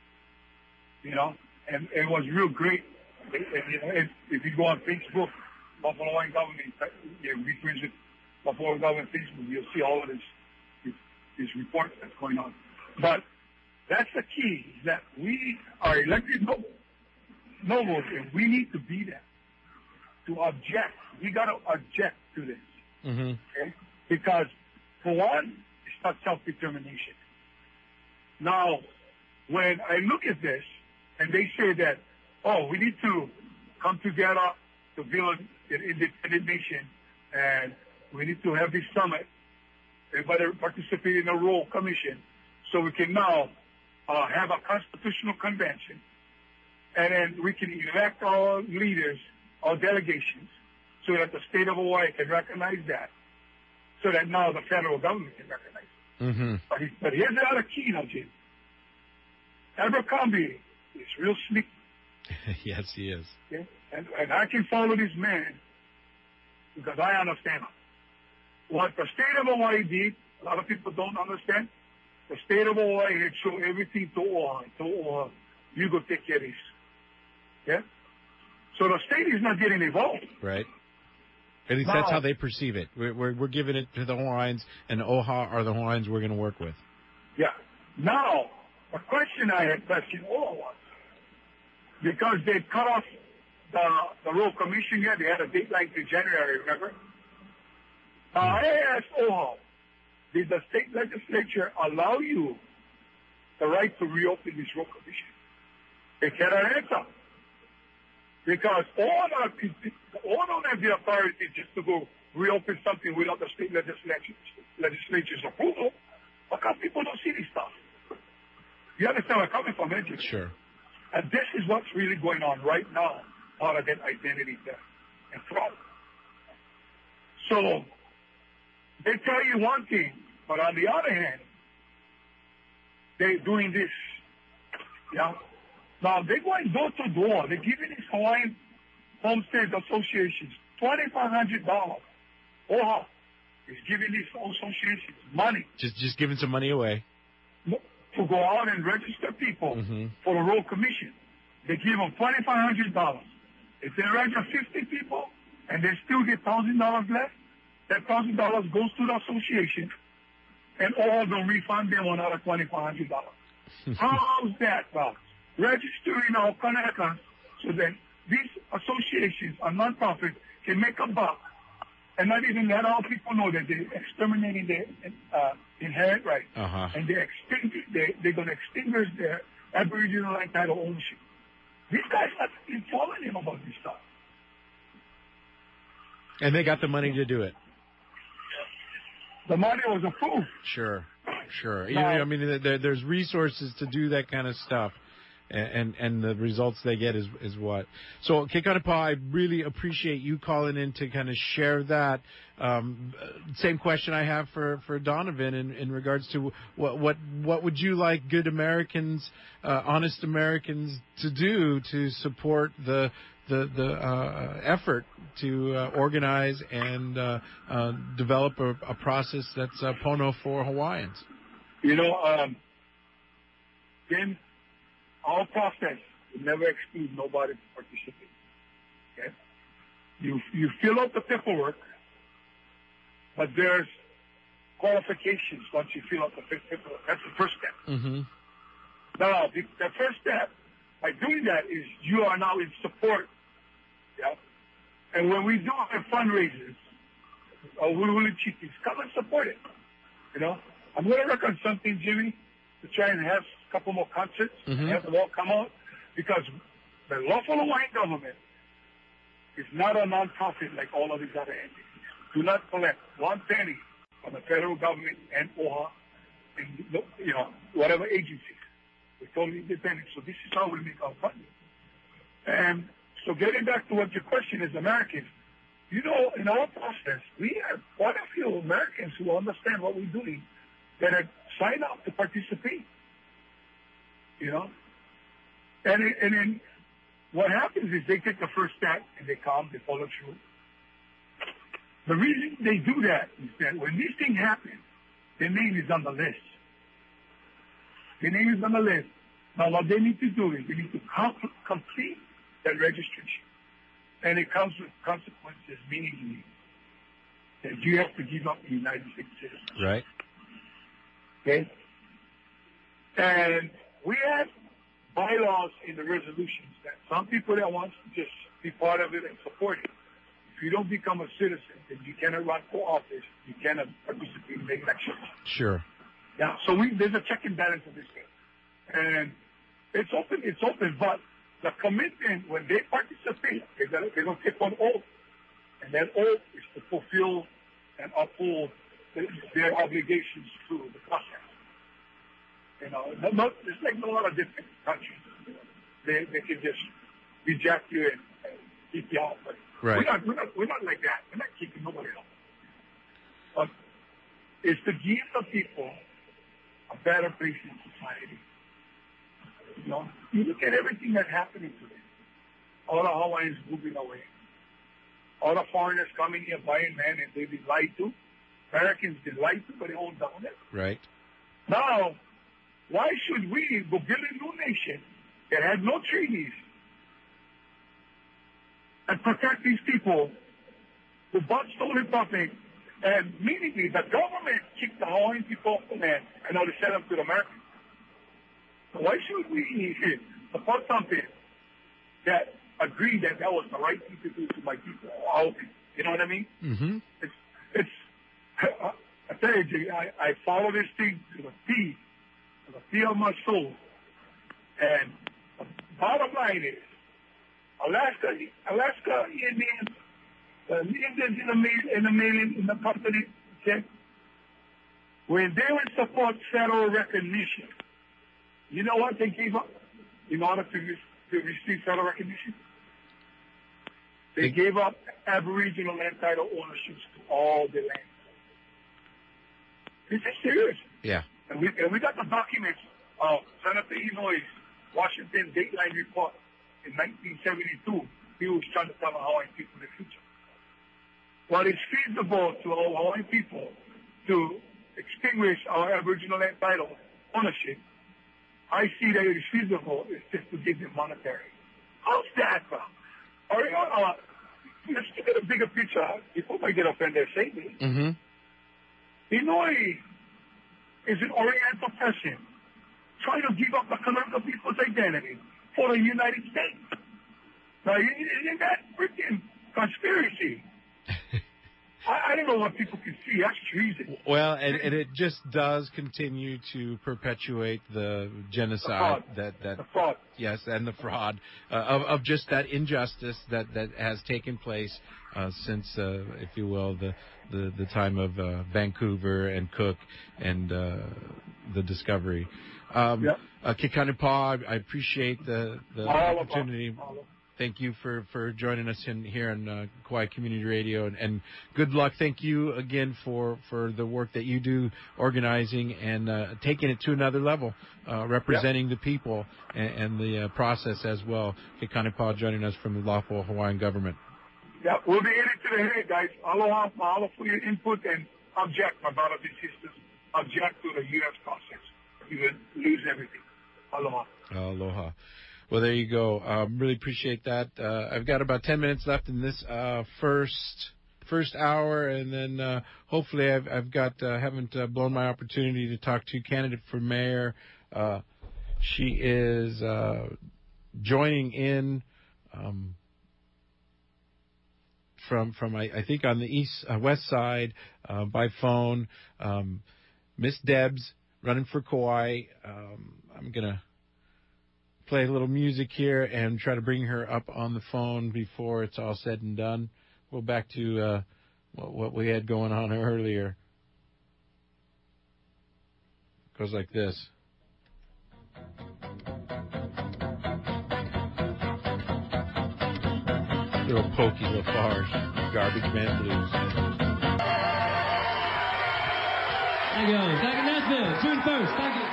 You know, and it was real great. And, you know, if, if you go on Facebook, Buffalo Hawaiian Government, you know, be friends with Buffalo Government Facebook, you'll see all of this. This report that's going on. But that's the key, is that we are elected nobles, nobles, and we need to be there to object. We got to object to this. Mm-hmm. Okay? Because, for one, it's not self-determination. Now, when I look at this, and they say that, oh, we need to come together to build an independent nation, and we need to have this summit, everybody participate in a Royal Commission, so we can now uh, have a constitutional convention, and then we can elect our leaders, our delegations, so that the state of Hawaii can recognize that, so that now the federal government can recognize it. Mm-hmm. But, he, but here's the other key now, Jim. Abercrombie is real sneaky. Yes, he is. Okay? And, and I can follow this man because I understand him. What the state of Hawaii did, a lot of people don't understand. The state of Hawaii had shown everything to Oahu. To Oahu, you go take care of this. Yeah? So the state is not getting involved. Right. At least now, that's how they perceive it. We're, we're, we're giving it to the Hawaiians, and Oahu are the Hawaiians we're going to work with. Yeah. Now, the question I had questioned Oahu was, because they cut off the, the Royal Commission here, they had a deadline to January, remember? Now, I asked Oahu, did the state legislature allow you the right to reopen this Royal Commission? They cannot answer. Because all our people, all don't have the authority just to go reopen something without the state legislature, legislature's approval. How come people don't see this stuff? You understand where I'm coming from, don't you? Sure. And this is what's really going on right now, out of that identity theft and fraud. So, they tell you one thing, But on the other hand, they're doing this. Yeah. Now, they're going door to door. They're giving these Hawaiian homestead associations twenty-five hundred dollars. OHA is giving these associations money. Just just giving some money away. To go out and register people mm-hmm. for the road commission. They give them twenty-five hundred dollars. If they register fifty people and they still get one thousand dollars left, that one thousand dollars goes to the association and all of them refund them another twenty-five hundred dollars. How's that, Bob? Registering our Kanaka so that these associations or non-profits can make a buck and not even let all people know that they're exterminating their uh, inherent rights. Uh-huh. And they're, extingu- they, they're going to extinguish their Aboriginal land title ownership. These guys are informing him about this stuff. And they got the money to do it. The money was approved. Sure, sure. Now, you know, I mean, there, there's resources to do that kind of stuff. And, and the results they get is is what. So, Kekana Pa, I really appreciate you calling in to kind of share that. Um, same question I have for, for Donovan in, in regards to what what what would you like good Americans, uh, honest Americans, to do to support the the the uh, effort to uh, organize and uh, uh, develop a, a process that's uh, Pono for Hawaiians. You know, um, Jim. Our process will never exclude nobody to participate. Okay? You you fill out the paperwork, but there's qualifications once you fill out the paperwork. That's the first step. Mm-hmm. Now, the, the first step by doing that is you are now in support. Yeah. And when we do our fundraisers, or we will cheapies, come and support it. You know, I'm going to work on something, Jimmy, to try and have a couple more concerts, mm-hmm. have them all come out, because the lawful Hawaiian government is not a non-profit like all of these other entities. Do not collect one penny from the federal government and OHA and, you know, whatever agencies. We're totally independent. So this is how we make our funding. And so getting back to what your question is, Americans, you know, in our process, we have quite a few Americans who understand what we're doing that have signed up to participate. You know? And, it, and then what happens is they take the first step and they come, they follow through. The reason they do that is that when these things happen, their name is on the list. Their name is on the list. Now what they need to do is they need to com- complete that registration. And it comes with consequences, meaning that you have to give up the United States citizenship. Right. Okay? And we have bylaws in the resolutions that some people that want to just be part of it and support it. If you don't become a citizen, then you cannot run for office. You cannot participate in the elections. Sure. Yeah. So we, there's a check and balance in this thing, and it's open. It's open, but the commitment when they participate, they're gonna they're gonna take on oath, and that oath is to fulfill and uphold the, their obligations through the process. You know, not, not, it's like a lot of different countries. You know, they they can just reject you and, and keep you out, but right. we're not we're not we're not like that. We're not keeping nobody out. But it's to give the people a better place in society. You know, you look at everything that's happening today. All the Hawaiians moving away. All the foreigners coming here buying land and they've been lied to. Americans been lied to, but they all down it. Right. Now, why should we go build a new nation that had no treaties and protect these people who bought stolen property? And meaningly, the government kicked the Hawaiian people off the land and now they sent them to the Americans. So why should we support something that agreed that that was the right thing to do to my people? You know what I mean? Mm-hmm. It's, it's, I, I tell you, Jay, I, I follow this thing to the T, to the T of my soul. And the bottom line is, Alaska, Alaska Indians, the Indians in the mail, in the mailing, in the company, okay, when they would support federal recognition, you know what they gave up in order to, to receive federal recognition? They gave up Aboriginal land title ownerships to all the land. This is serious. Yeah. And we, and we got the documents of Senator Inouye's Washington Dateline report in nineteen seventy-two. He was trying to tell the Hawaiian people the future. While it's feasible to our Hawaiian people to extinguish our Aboriginal land title ownership, I see that it is feasible is just to give them monetary. How's that, bro? Or, uh, let's look at a bigger picture. People might get offended saying this. Mm-hmm. Inouye is an Oriental person trying to give up the Kanaka people's identity for the United States. Now, isn't that freaking conspiracy? I, I don't know what people can see. That's treason. Well, and, and it just does continue to perpetuate the genocide the that that the fraud. Yes, and the fraud uh, of of just that injustice that that has taken place uh, since, uh, if you will, the the, the time of uh, Vancouver and Cook and uh, the discovery. Um, yep. uh, Kekanipa, I appreciate the the All opportunity. Thank you for, for joining us in here on uh, Kauai Community Radio, and, and good luck. Thank you again for, for the work that you do, organizing and uh, taking it to another level, uh, representing yep. the people and, and the uh, process as well. Kekanipa joining us from the lawful Hawaiian government. Yeah, we'll be in it to the head, guys. Aloha, mahalo for your input, and object, my brothers and sisters, object to the U S process. You will lose everything. Aloha. Aloha. Well, there you go. Um, really appreciate that. Uh, I've got about ten minutes left in this uh, first first hour, and then uh, hopefully I've, I've got uh, haven't uh, blown my opportunity to talk to candidate for mayor. Uh, she is uh, joining in um, from from I, I think on the east uh, west side uh, by phone. Um, Miss Debs running for Kauai. Um, I'm gonna play a little music here and try to bring her up on the phone before it's all said and done. We'll back to uh, what, what we had going on earlier. It goes like this. Little Pokey Lafarge, Garbage Man Blues. Thank you. Back in Nashville, June first. Thank you.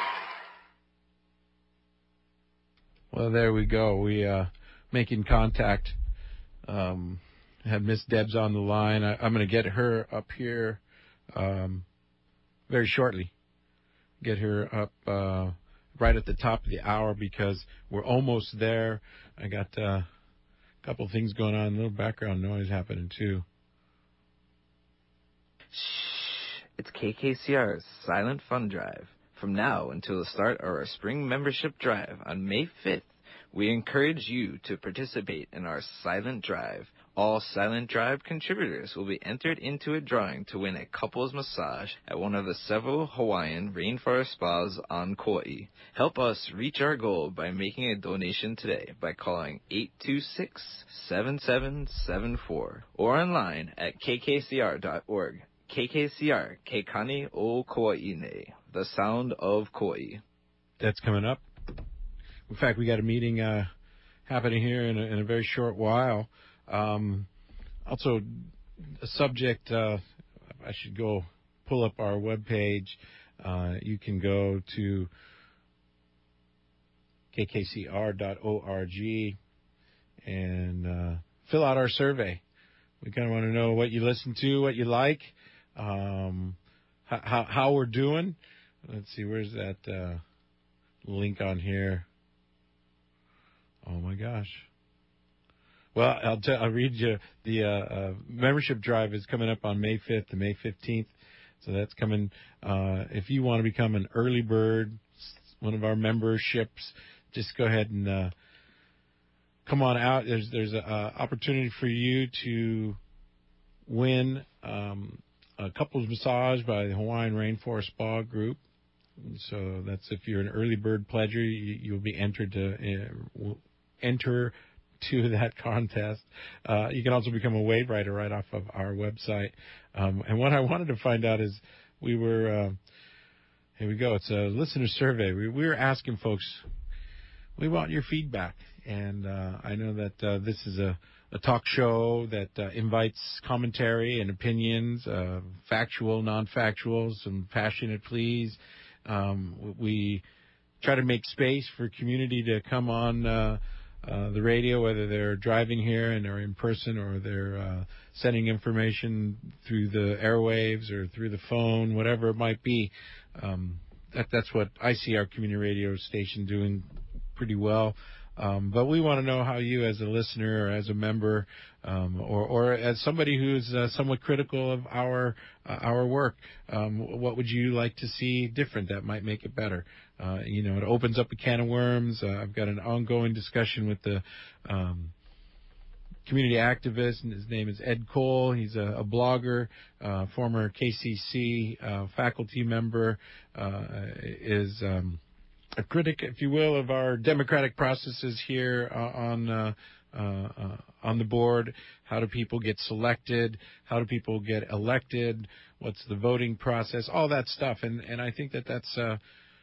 Well, there we go. We uh, making contact. Um, have Miss Debs on the line. I, I'm going to get her up here um, very shortly. Get her up uh, right at the top of the hour because we're almost there. I got uh, a couple of things going on. A little background noise happening too. Shh! It's K K C R's Silent Fun Drive. From now until the start of our spring membership drive on May fifth, we encourage you to participate in our Silent Drive. All Silent Drive contributors will be entered into a drawing to win a couples massage at one of the several Hawaiian rainforest spas on Kauai. Help us reach our goal by making a donation today by calling eight two six, seven seven seven four or online at k k c r dot org. K K C R, Kekani o Kauaine, the sound of Kauai. That's coming up. In fact, we got a meeting uh, happening here in a, in a very short while. Um, also, a subject, uh, I should go pull up our webpage. Uh, you can go to k k c r dot org and uh, fill out our survey. We kind of want to know what you listen to, what you like, um, how, how we're doing. Let's see, where's that uh, link on here? Oh, my gosh. Well, I'll, t- I'll read you. The uh, uh, membership drive is coming up on May fifth to May fifteenth. So that's coming. Uh, if you want to become an early bird, one of our memberships, just go ahead and uh, come on out. There's there's an uh, opportunity for you to win um, a couples massage by the Hawaiian Rainforest Spa Group. So that's if you're an early bird pledger, you, you'll be entered to uh, enter to that contest. Uh, you can also become a wave rider right off of our website. Um, and what I wanted to find out is we were, uh, here we go. It's a listener survey. We, we were asking folks, we want your feedback. And uh, I know that uh, this is a, a talk show that uh, invites commentary and opinions, uh, factual, non-factual, some passionate pleas. Um, we try to make space for community to come on uh, uh, the radio, whether they're driving here and are in person or they're uh, sending information through the airwaves or through the phone, whatever it might be. Um, that, that's what I see our community radio station doing pretty well. Um, but we want to know how you, as a listener or as a member, um, or, or as somebody who's uh, somewhat critical of our uh, our work, um, what would you like to see different that might make it better? Uh, you know, it opens up a can of worms. Uh, I've got an ongoing discussion with the um, community activist, and his name is Ed Cole. He's a, a blogger, uh, former K C C uh, faculty member, uh, is... Um, a critic, if you will, of our democratic processes here uh, on uh, uh, uh, on the board. How do people get selected? How do people get elected? What's the voting process? All that stuff, and and I think that that's uh,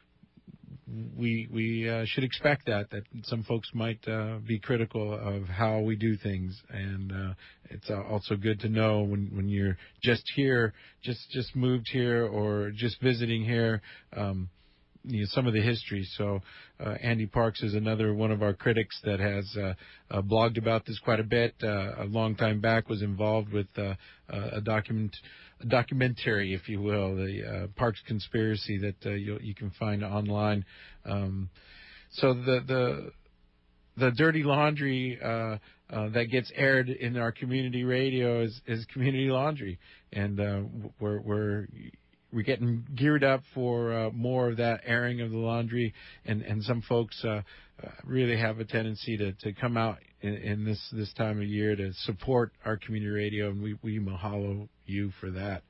we we uh, should expect that that some folks might uh, be critical of how we do things, and uh, it's uh, also good to know when when you're just here, just just moved here, or just visiting here. Um, You know, some of the history. So uh, Andy Parks is another one of our critics that has uh, uh, blogged about this quite a bit. Uh, a long time back was involved with uh, uh, a document, a documentary, if you will, the uh, Parks Conspiracy that uh, you you can find online. Um, so the the the dirty laundry uh, uh, that gets aired in our community radio is, is community laundry, and uh, we're we're We're getting geared up for uh, more of that airing of the laundry, and, and some folks uh, uh, really have a tendency to, to come out in, in this, this time of year to support our community radio, and we, we mahalo you for that.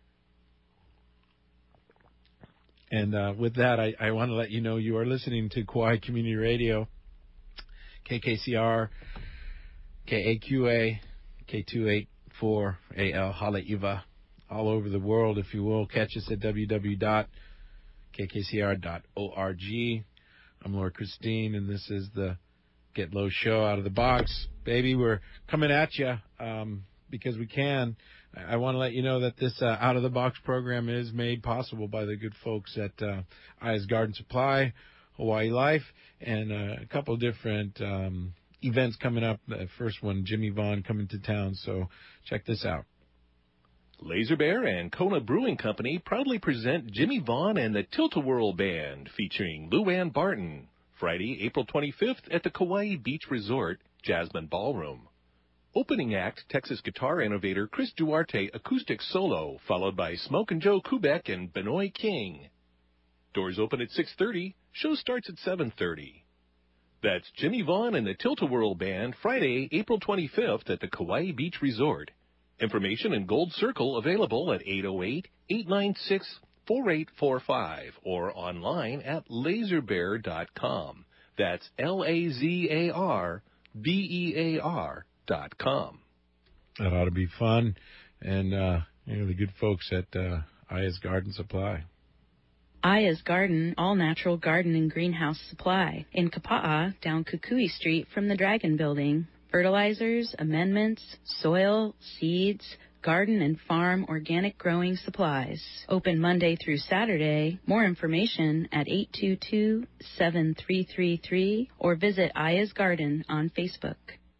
And uh, with that, I, I want to let you know you are listening to Kauai Community Radio, K K C R, K A Q A, K two eighty-four A L, Haleiwa. All over the world, if you will. Catch us at w w w dot k k c r dot org. I'm Lord Christine, and this is the Get Low Show out of the box. Baby, we're coming at you um, because we can. I, I want to let you know that this uh, Out of the Box program is made possible by the good folks at uh, Aya's Garden Supply, Hawaii Life, and uh, a couple different um, events coming up. The first one, Jimmy Vaughn coming to town, so check this out. Laser Bear and Kona Brewing Company proudly present Jimmy Vaughn and the Tilt-A-Whirl Band, featuring Luann Barton, Friday, April twenty-fifth at the Kauai Beach Resort, Jasmine Ballroom. Opening act, Texas guitar innovator Chris Duarte acoustic solo, followed by Smoke and Joe Kubek and Benoit King. Doors open at six thirty, show starts at seven thirty. That's Jimmy Vaughn and the Tilt-A-Whirl Band, Friday, April twenty-fifth at the Kauai Beach Resort. Information and Gold Circle available at eight oh eight, eight nine six, four eight four five or online at laser bear dot com. That's L A Z A R B E A R dot com. That ought to be fun. And, uh, you know, the good folks at uh, Aya's Garden Supply. Aya's Garden, all-natural garden and greenhouse supply. In Kapa'a, down Kukui Street from the Dragon Building. Fertilizers, amendments, soil, seeds, garden and farm organic growing supplies. Open Monday through Saturday. More information at eight two two, seven three three three or visit Aya's Garden on Facebook.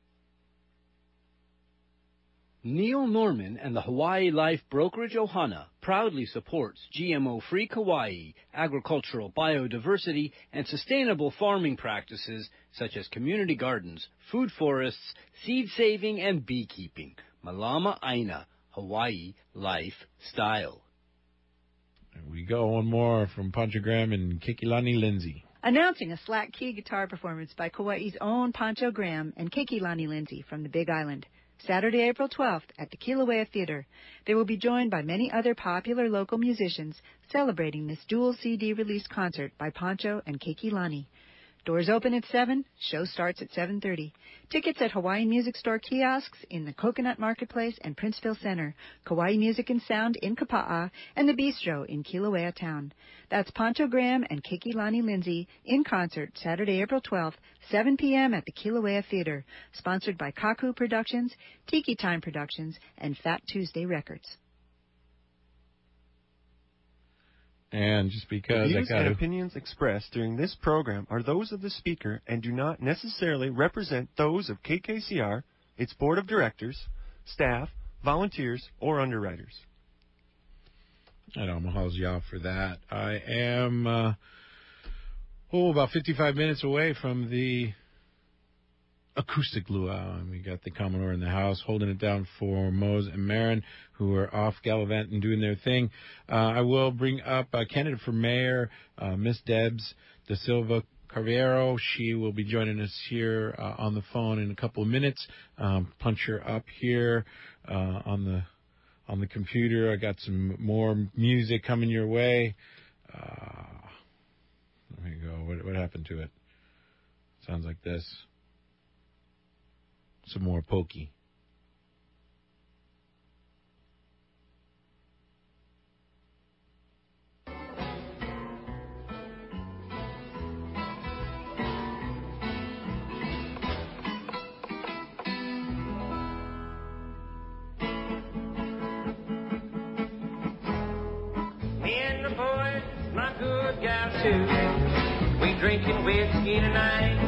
Neil Norman and the Hawaii Life Brokerage Ohana proudly supports G M O-free Kauai, agricultural biodiversity, and sustainable farming practices such as community gardens, food forests, seed saving, and beekeeping. Malama Aina, Hawaii Life Style. There we go. One more from Pancho Graham and Kekilani Lindsay. Announcing a slack key guitar performance by Kauai's own Pancho Graham and Kekilani Lindsay from the Big Island. Saturday, April twelfth at the Kilauea Theater. They will be joined by many other popular local musicians celebrating this dual C D release concert by Pancho and Kekilani. Doors open at seven. Show starts at seven thirty. Tickets at Hawaii Music Store kiosks in the Coconut Marketplace and Princeville Center, Kauai Music and Sound in Kapa'a, and the Bistro in Kilauea Town. That's Pancho Graham and Keikilani Lindsay in concert Saturday, April twelfth, seven p.m. at the Kilauea Theater, sponsored by Kaku Productions, Tiki Time Productions, and Fat Tuesday Records. And just because the views I got and to... opinions expressed during this program are those of the speaker and do not necessarily represent those of K K C R, its board of directors, staff, volunteers, or underwriters. I know, mahalo y'all for that. I am, uh, oh, about fifty-five minutes away from the acoustic luau, and we got the Commodore in the house holding it down for Mose and Marin, who are off gallivanting, doing their thing. Uh, I will bring up a candidate for mayor, uh, Miss Debs De Silva Carviero. She will be joining us here uh, on the phone in a couple of minutes. Um, punch her up here uh, on the on the computer. I got some more music coming your way. Uh, there you go. What, what happened to it? Sounds like this. Some more pokey. We drinking whiskey tonight.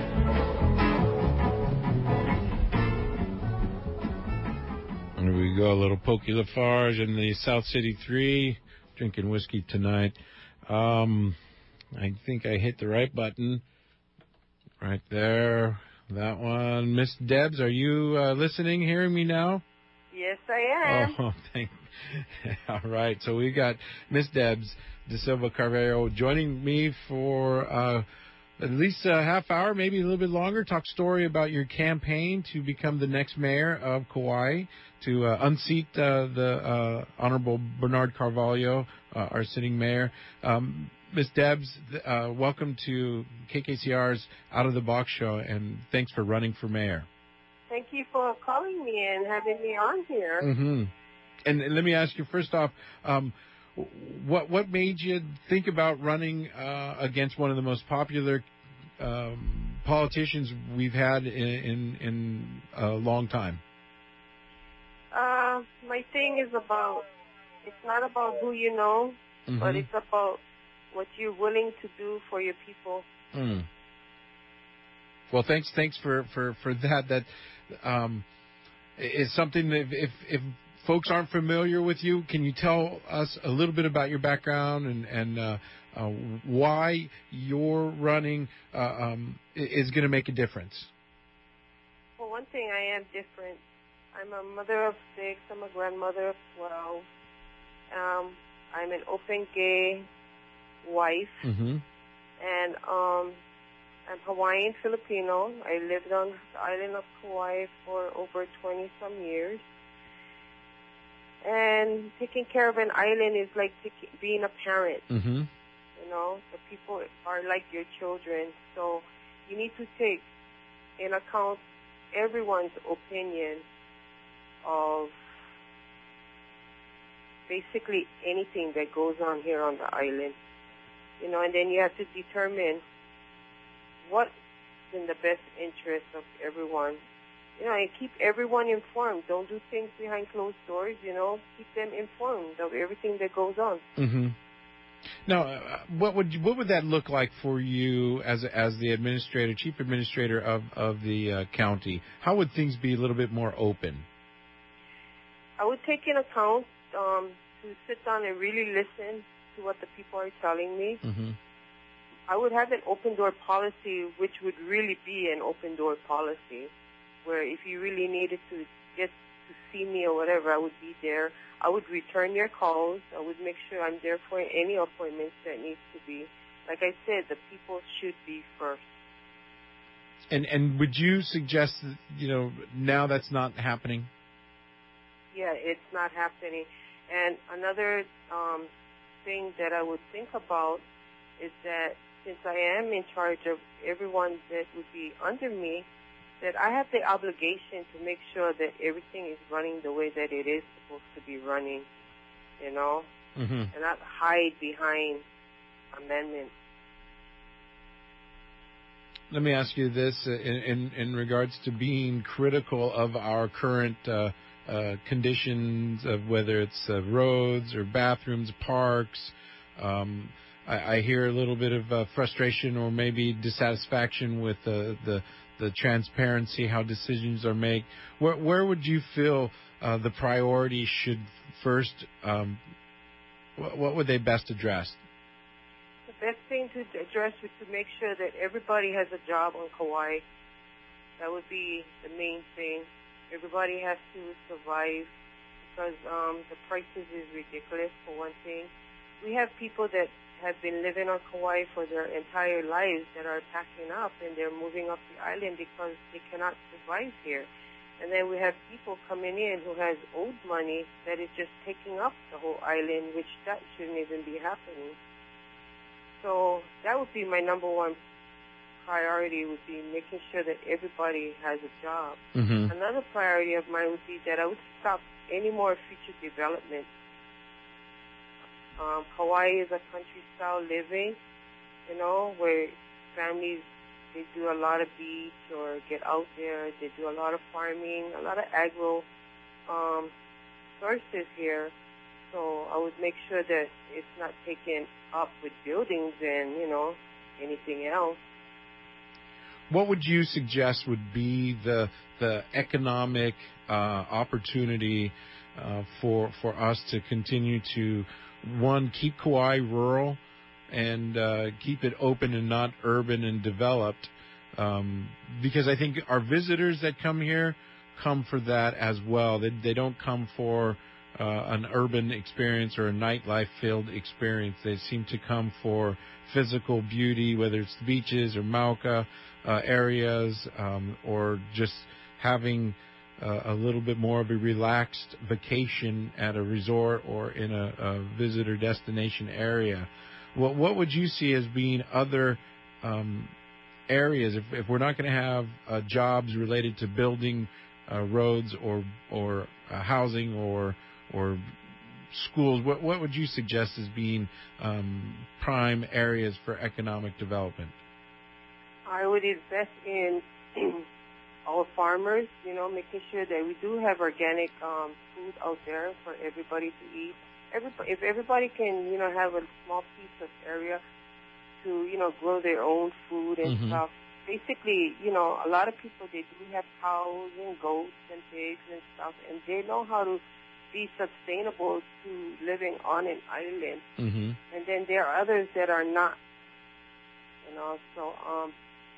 And we go, a little Pokey Lafarge in the South City three, drinking whiskey tonight. Um, I think I hit the right button. Right there. That one. Miss Debs, are you uh, listening, hearing me now? Yes, I am. Oh, thank All right. So we got Miss Debs De Silva Carvalho joining me for uh, at least a half hour, maybe a little bit longer. Talk story about your campaign to become the next mayor of Kauai, to uh, unseat uh, the uh, Honorable Bernard Carvalho, uh, our sitting mayor. Um, Miss Debs, uh, welcome to K K C R's Out of the Box show, and thanks for running for mayor. Thank you for calling me and having me on here. Mm-hmm. And, and let me ask you first off, um, what what made you think about running uh, against one of the most popular um, politicians we've had in, in in a long time? Uh, my thing is about, it's not about who you know, mm-hmm. but it's about what you're willing to do for your people. Mm. Well, thanks thanks for, for, for that. That um, is something that if if folks aren't familiar with you, can you tell us a little bit about your background and, and uh, uh, why your running uh, um, is going to make a difference? Well, one thing, I am different. I'm a mother of six. I'm a grandmother of twelve. Um, I'm an open gay wife. Mm-hmm. And um, I'm Hawaiian Filipino. I lived on the island of Kauai for over twenty-some years. And taking care of an island is like taking, being a parent. Mm-hmm. You know, the people are like your children. So you need to take in account everyone's opinion of basically anything that goes on here on the island. You know, and then you have to determine what's in the best interest of everyone. You know, and keep everyone informed. Don't do things behind closed doors, you know. Keep them informed of everything that goes on. Mm-hmm. Now, uh, what would you, what would that look like for you as as the administrator, chief administrator of, of the uh, county? How would things be a little bit more open? I would take in account um, to sit down and really listen to what the people are telling me. Mm-hmm. I would have an open door policy, which would really be an open door policy, where if you really needed to just to see me or whatever, I would be there. I would return your calls. I would make sure I'm there for any appointments that needs to be. Like I said, the people should be first. And and would you suggest that, you know, now that's not happening? Yeah, it's not happening. And another um, thing that I would think about is that since I am in charge of everyone that would be under me, that I have the obligation to make sure that everything is running the way that it is supposed to be running, you know, mm-hmm. and not hide behind amendments. Let me ask you this uh, in, in, in regards to being critical of our current uh, uh, conditions of whether it's uh, roads or bathrooms, parks. Um, I, I hear a little bit of uh, frustration or maybe dissatisfaction with uh, the the transparency, how decisions are made. Where, where would you feel uh, the priority should first, um, what, what would they best address? The best thing to address is to make sure that everybody has a job on Kauai. That would be the main thing. Everybody has to survive because um, the prices is ridiculous, for one thing. We have people that have been living on Kauai for their entire lives that are packing up and they're moving off the island because they cannot survive here. And then we have people coming in who has owed money that is just taking up the whole island, which that shouldn't even be happening. So that would be my number one priority, would be making sure that everybody has a job. Mm-hmm. Another priority of mine would be that I would stop any more future development. Um, Hawaii is a country-style living, you know, where families, they do a lot of beach or get out there. They do a lot of farming, a lot of agro um, sources here. So I would make sure that it's not taken up with buildings and, you know, anything else. What would you suggest would be the the economic uh, opportunity uh, for for us to continue to, one, keep Kauai rural and uh, keep it open and not urban and developed? Um, because I think our visitors that come here come for that as well. They, they don't come for uh, an urban experience or a nightlife-filled experience. They seem to come for physical beauty, whether it's the beaches or Mauka uh, areas, um, or just having uh, a little bit more of a relaxed vacation at a resort or in a, a visitor destination area. What, what would you see as being other um, areas, if, if we're not going to have uh, jobs related to building uh, roads or or uh, housing or or schools, what what would you suggest as being um, prime areas for economic development? I would invest in our farmers, you know, making sure that we do have organic um, food out there for everybody to eat. Everybody, if everybody can, you know, have a small piece of area to, you know, grow their own food and Mm-hmm. stuff. Basically, you know, a lot of people, they do have cows and goats and pigs and stuff, and they know how to be sustainable to living on an island. Mm-hmm. And then there are others that are not, you know. So um,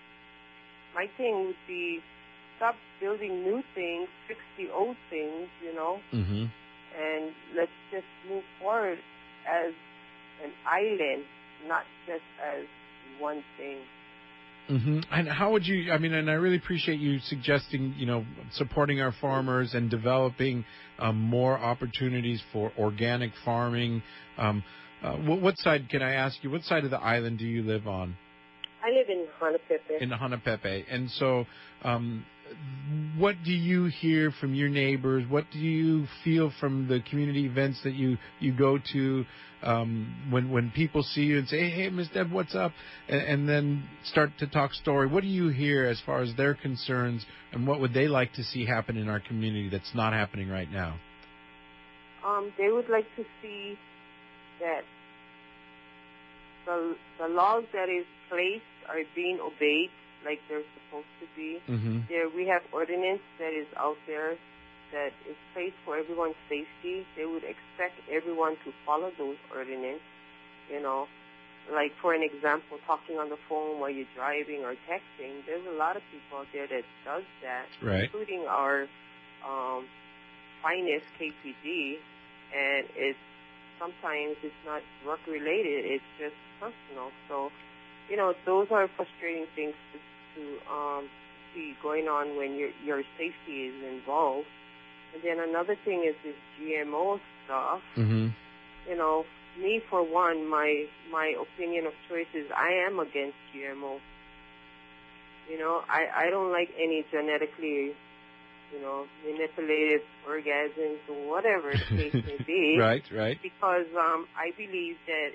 my thing would be stop building new things, fix the old things, you know, Mm-hmm. and let's just move forward as an island, not just as one thing. Mm-hmm. And how would you, I mean, and I really appreciate you suggesting, you know, supporting our farmers and developing um, more opportunities for organic farming. Um, uh, what, what side, can I ask you, what side of the island do you live on? I live in Hanapepe. In Hanapepe. And so um, what do you hear from your neighbors? What do you feel from the community events that you, you go to um, when when people see you and say, hey, Miss Deb, what's up? And, and then start to talk story. What do you hear as far as their concerns, and what would they like to see happen in our community that's not happening right now? Um, they would like to see that the, the laws that is placed are being obeyed like they're supposed to be. Mm-hmm. There, we have ordinance that is out there that is placed for everyone's safety. They would expect everyone to follow those ordinances, you know. Like, for an example, talking on the phone while you're driving or texting. There's a lot of people out there that does that, Right. including our um, finest K P D, and it's sometimes it's not work-related. It's just personal. So, you know, those are frustrating things to, to um, see going on when your your safety is involved. And then another thing is this G M O stuff. Mm-hmm. You know, me, for one, my my opinion of choice is I am against G M O. You know, I, I don't like any genetically, you know, manipulated orgasms or whatever the case may be. Right, right. Because um, I believe that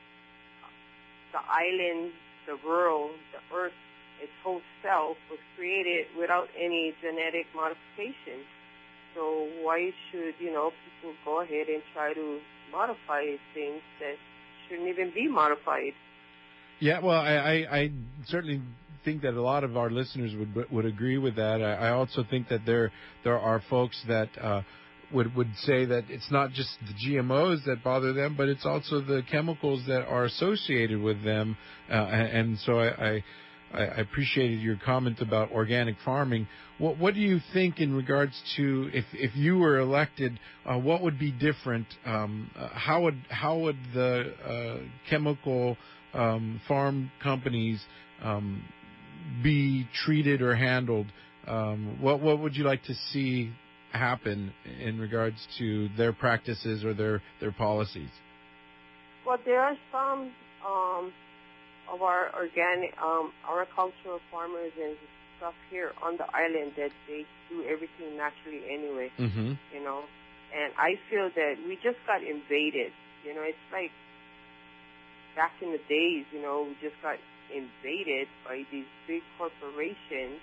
the island, the world, the earth, its whole self was created without any genetic modification. So why should, you know, people go ahead and try to modify things that shouldn't even be modified? Yeah, well, I, I, I certainly think that a lot of our listeners would would agree with that. I, I also think that there there are folks that uh, would would say that it's not just the G M Os that bother them, but it's also the chemicals that are associated with them. Uh, and, and so I, I I appreciated your comment about organic farming. What what do you think in regards to if if you were elected, uh, what would be different? Um, uh, how would how would the uh, chemical um, farm companies um, be treated or handled? Um, what what would you like to see happen in regards to their practices or their their policies? Well, there are some um, of our organic, um, our cultural farmers and stuff here on the island that they do everything naturally anyway. Mm-hmm. You know, and I feel that we just got invaded. You know, it's like back in the days. You know, we just got invaded by these big corporations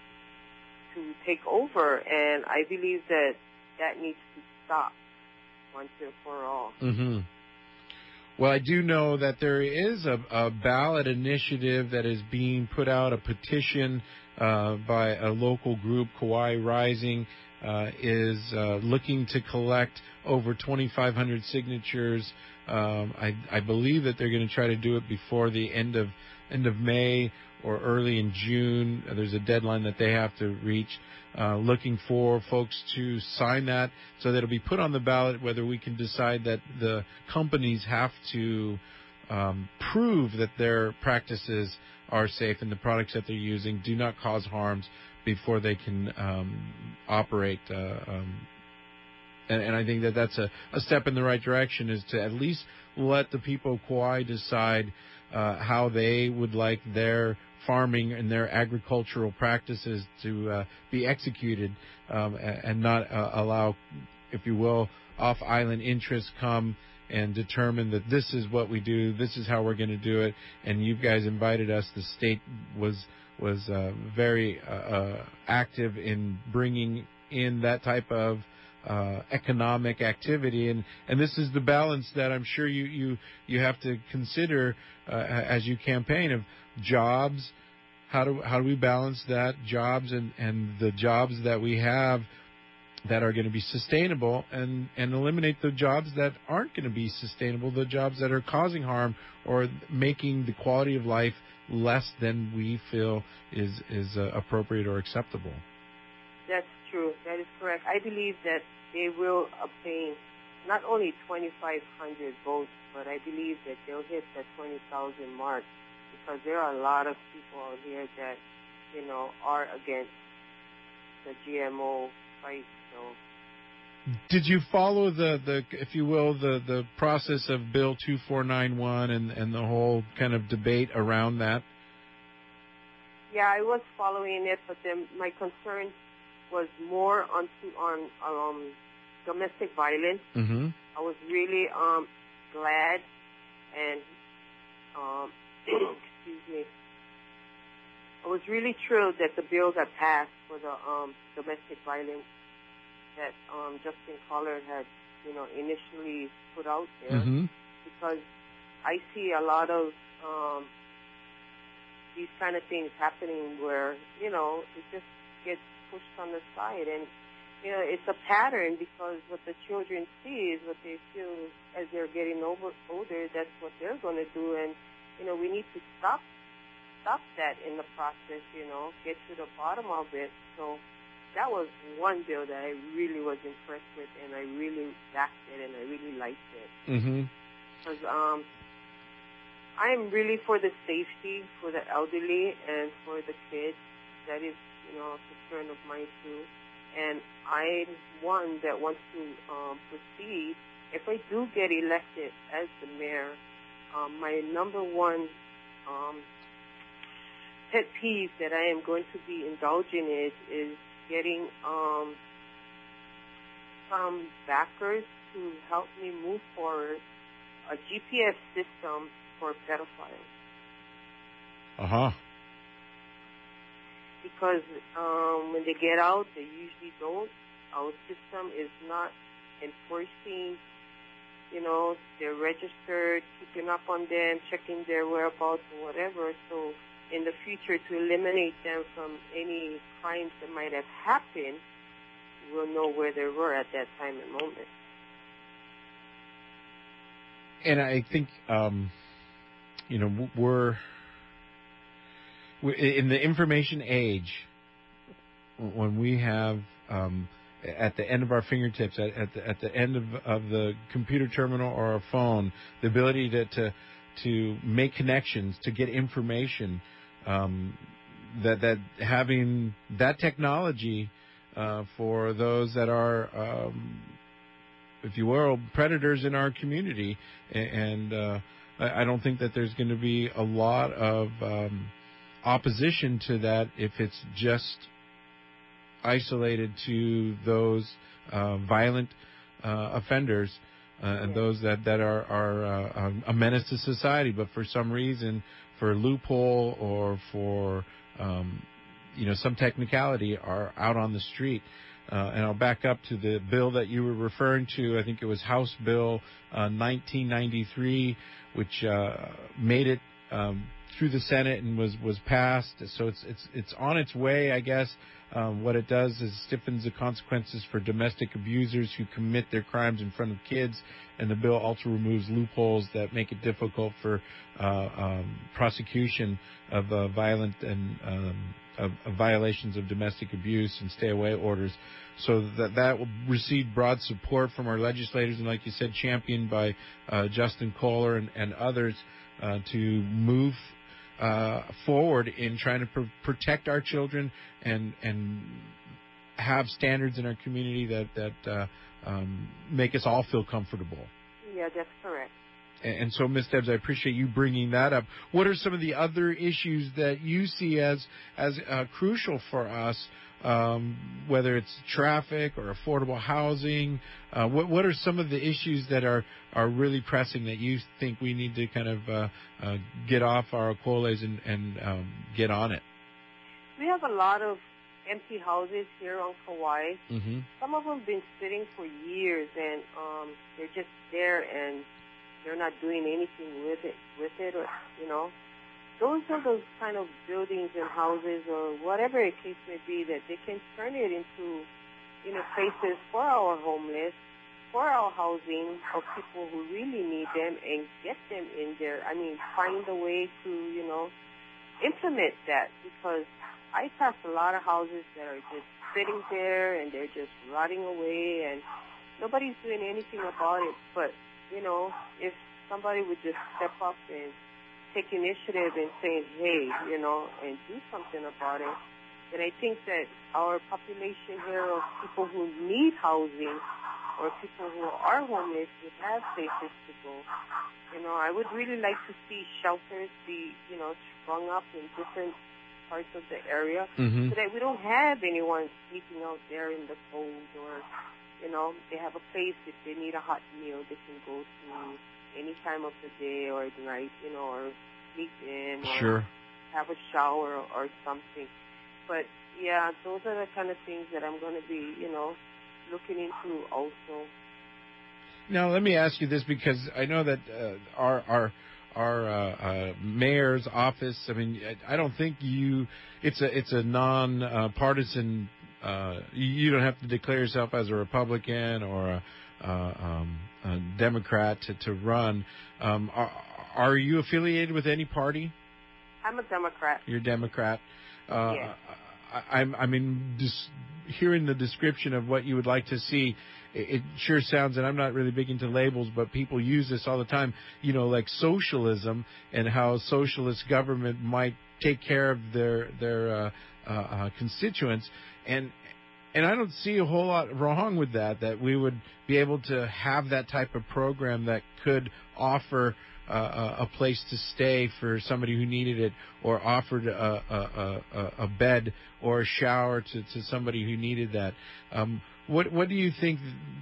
to take over, and I believe that that needs to stop once and for all. Mm-hmm. Well, I do know that there is a, a ballot initiative that is being put out, a petition uh, by a local group, Kauai Rising, uh, is uh, looking to collect over twenty-five hundred signatures. Um, I, I believe that they're going to try to do it before the end of end of May or early in June. There's a deadline that they have to reach. Uh, looking for folks to sign that so that it'll be put on the ballot, whether we can decide that the companies have to um, prove that their practices are safe and the products that they're using do not cause harms before they can um, operate. Uh, um, and, and I think that that's a, a step in the right direction, is to at least let the people of Kauai decide uh, how they would like their farming and their agricultural practices to uh, be executed, um, and not uh, allow, if you will, off-island interests come and determine that this is what we do, this is how we're going to do it, and you guys invited us. The state was was uh, very uh, uh, active in bringing in that type of uh, economic activity, and, and this is the balance that I'm sure you, you, you have to consider uh, as you campaign, of jobs. How do how do we balance that, jobs and, and the jobs that we have that are going to be sustainable, and, and eliminate the jobs that aren't going to be sustainable, the jobs that are causing harm or making the quality of life less than we feel is is uh, appropriate or acceptable. That's true. That is correct. I believe that they will obtain not only twenty-five hundred votes, but I believe that they'll hit the twenty thousand mark, because there are a lot of people out here that, you know, are against the G M O fight. So, did you follow the, the if you will, the, the process of Bill two four nine one and, and the whole kind of debate around that? Yeah, I was following it, but then my concern was more on on um, domestic violence. Mm-hmm. I was really um, glad and um, excuse me. I was really thrilled that the bill got passed for the um, domestic violence that um, Justin Collard had, you know, initially put out there, mm-hmm. because I see a lot of um, these kind of things happening where, you know, it just gets pushed on the side, and you know, it's a pattern, because what the children see is what they feel as they're getting over, older. That's what they're going to do, and you know, we need to stop stop that in the process. You know, get to the bottom of it. So that was one bill that I really was impressed with, and I really backed it, and I really liked it. Mm-hmm. Because um, I'm really for the safety for the elderly and for the kids. That is, you know, a concern of mine too. And I'm one that wants to um, proceed if I do get elected as the mayor, um, my number one um, pet peeve that I am going to be indulging in is getting um, some backers to help me move forward a G P S system for pedophiles. Uh-huh. Because um, when they get out, they usually don't. Our system is not enforcing, you know, they're registered, keeping up on them, checking their whereabouts or whatever. So in the future, to eliminate them from any crimes that might have happened, we'll know where they were at that time and moment. And I think, um, you know, we're, we're in the information age, when we have um, at the end of our fingertips, at, at, the, at the end of, of the computer terminal or our phone, the ability to to, to make connections, to get information, um, that that having that technology uh, for those that are, um, if you will, predators in our community, and uh, I don't think that there's going to be a lot of um, opposition to that if it's just isolated to those uh, violent uh, offenders uh, and those that, that are, are uh, a menace to society, but for some reason, for a loophole or for um, you know some technicality, are out on the street. Uh, and I'll back up to the bill that you were referring to. I think it was House Bill uh, nineteen ninety-three, which uh, made it um, through the Senate and was, was passed. So it's it's it's on its way, I guess. Um, what it does is stiffens the consequences for domestic abusers who commit their crimes in front of kids, and the bill also removes loopholes that make it difficult for uh, um, prosecution of uh, violent and um, of, of violations of domestic abuse and stay-away orders. So that that will receive broad support from our legislators, and like you said, championed by uh, Justin Kohler and, and others uh, to move Uh, forward in trying to pr- protect our children and and have standards in our community that that uh, um, make us all feel comfortable. Yeah, that's correct. And, and so, Miz Debs, I appreciate you bringing that up. What are some of the other issues that you see as as uh, crucial for us? Um, whether it's traffic or affordable housing, uh, what what are some of the issues that are, are really pressing that you think we need to kind of uh, uh, get off our coles and, and um, get on it? We have a lot of empty houses here on Kauai. Mm-hmm. Some of them have been sitting for years, and um, they're just there, and they're not doing anything with it, with it, or you know. Those are those kind of buildings and houses or whatever the case may be that they can turn it into, you know, places for our homeless, for our housing of people who really need them and get them in there. I mean, find a way to, you know, implement that, because I pass a lot of houses that are just sitting there and they're just rotting away and nobody's doing anything about it. But, you know, if somebody would just step up and take initiative and say, hey, you know, and do something about it, then I think that our population here of people who need housing or people who are homeless would have places to go. You know, I would really like to see shelters be, you know, sprung up in different parts of the area mm-hmm. so that we don't have anyone sleeping out there in the cold, or, you know, they have a place if they need a hot meal they can go to any time of the day or at night, you know, or sleep in or sure. have a shower or, or something. But, yeah, those are the kind of things that I'm going to be, you know, looking into also. Now, let me ask you this, because I know that uh, our our our uh, uh, mayor's office, I mean, I don't think you, it's a, it's a non-partisan, uh, you don't have to declare yourself as a Republican or a Uh, um, a Democrat to, to run. Um, are, are you affiliated with any party? I'm a Democrat. You're a Democrat. Uh, yes. I, I'm, I mean, just hearing the description of what you would like to see, it, it sure sounds, and I'm not really big into labels, but people use this all the time, you know, like socialism and how socialist government might take care of their, their uh, uh, uh, constituents. And And I don't see a whole lot wrong with that, that we would be able to have that type of program that could offer uh, a place to stay for somebody who needed it, or offered a, a, a, a bed or a shower to, to somebody who needed that. Um, what what do you think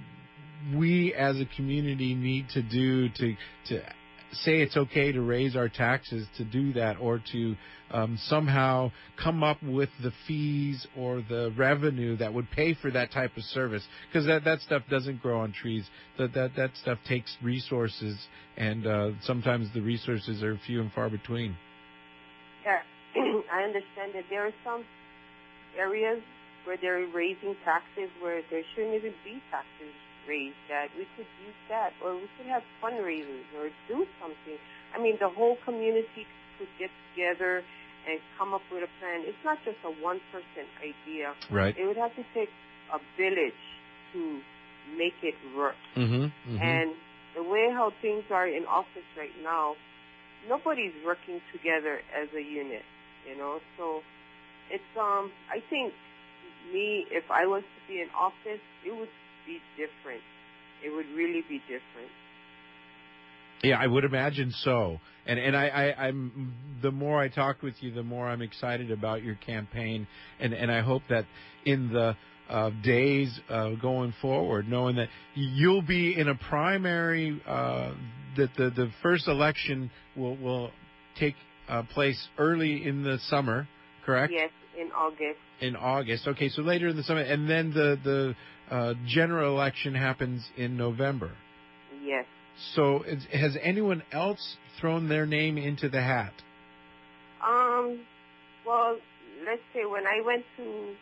we as a community need to do to to say it's okay to raise our taxes to do that, or to um, somehow come up with the fees or the revenue that would pay for that type of service? Because that, that stuff doesn't grow on trees. That that, that stuff takes resources, and uh, sometimes the resources are few and far between. Yeah, I understand that there are some areas where they're raising taxes where there shouldn't even be taxes raised, that we could use that, or we could have fundraisers or do something. I mean, the whole community could get together and come up with a plan. It's not just a one-person idea. Right. It would have to take a village to make it work. Mm-hmm, mm-hmm. And the way how things are in office right now, nobody's working together as a unit, you know. So it's, um, I think me, if I was to be in office, it would be different. It would really be different. Yeah, I would imagine so. And and I, I, I'm the more I talk with you, the more I'm excited about your campaign, and and I hope that in the uh, days uh, going forward, knowing that you'll be in a primary, uh, that the the first election will will take uh, place early in the summer, correct? Yes, in August. In August. Okay, so later in the summer, and then the the uh, general election happens in November. Yes. So is, has anyone else thrown their name into the hat? Um, well, let's say when I went to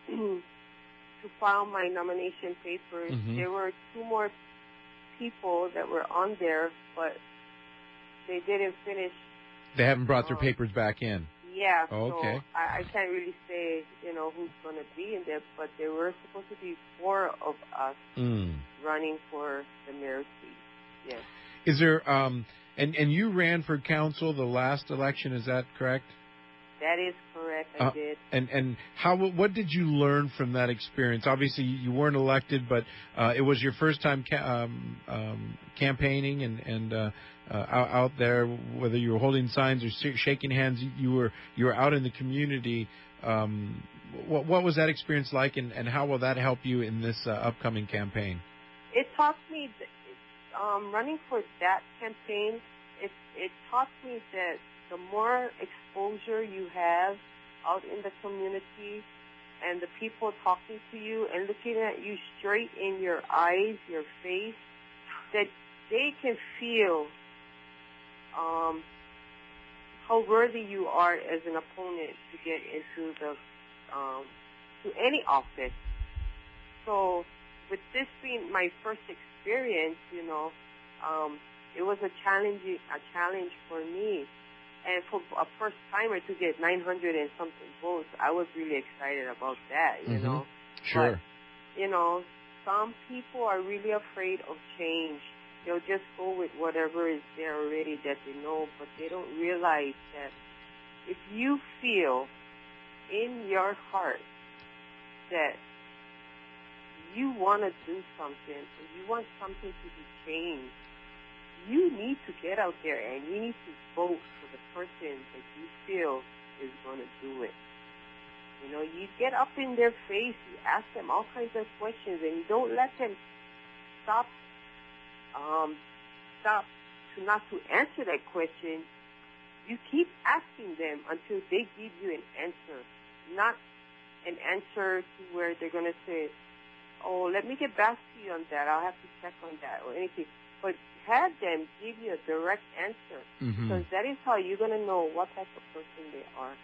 to file my nomination papers, Mm-hmm. there were two more people that were on there, but they didn't finish. They haven't brought their um, papers back in. Yeah, Okay. so I, I can't really say, you know, who's going to be in there, but there were supposed to be four of us Mm. running for the mayor's seat. Yes. Is there, um, and, and you ran for council the last election, is that correct? That is correct, I Uh, did. And and how what did you learn from that experience? Obviously, you weren't elected, but uh, it was your first time ca- um, um, campaigning and and uh, uh, out, out there. Whether you were holding signs or sh- shaking hands, you, you were you were out in the community. Um, what what was that experience like, and, and how will that help you in this uh, upcoming campaign? It taught me, that, um, running for that campaign, it, it taught me that the more exposure you have out in the community and the people talking to you and looking at you straight in your eyes, your face, that they can feel um, how worthy you are as an opponent to get into the um, to any office. So with this being my first experience, you know, um, it was a challenging a challenge for me. And for a first timer to get nine hundred and something votes, I was really excited about that, you Mm-hmm. know. Sure. But, you know, some people are really afraid of change. They'll just go with whatever is there already that they know, but they don't realize that if you feel in your heart that you want to do something, or you want something to be changed, you need to get out there and you need to vote for the person that you feel is going to do it. You know, you get up in their face, you ask them all kinds of questions, and you don't let them stop, um, stop to not to answer that question. You keep asking them until they give you an answer, not an answer to where they're going to say, oh, let me get back to you on that. I'll have to check on that or anything. But have them give you a direct answer, Mm-hmm. because that is how you're going to know what type of person they are.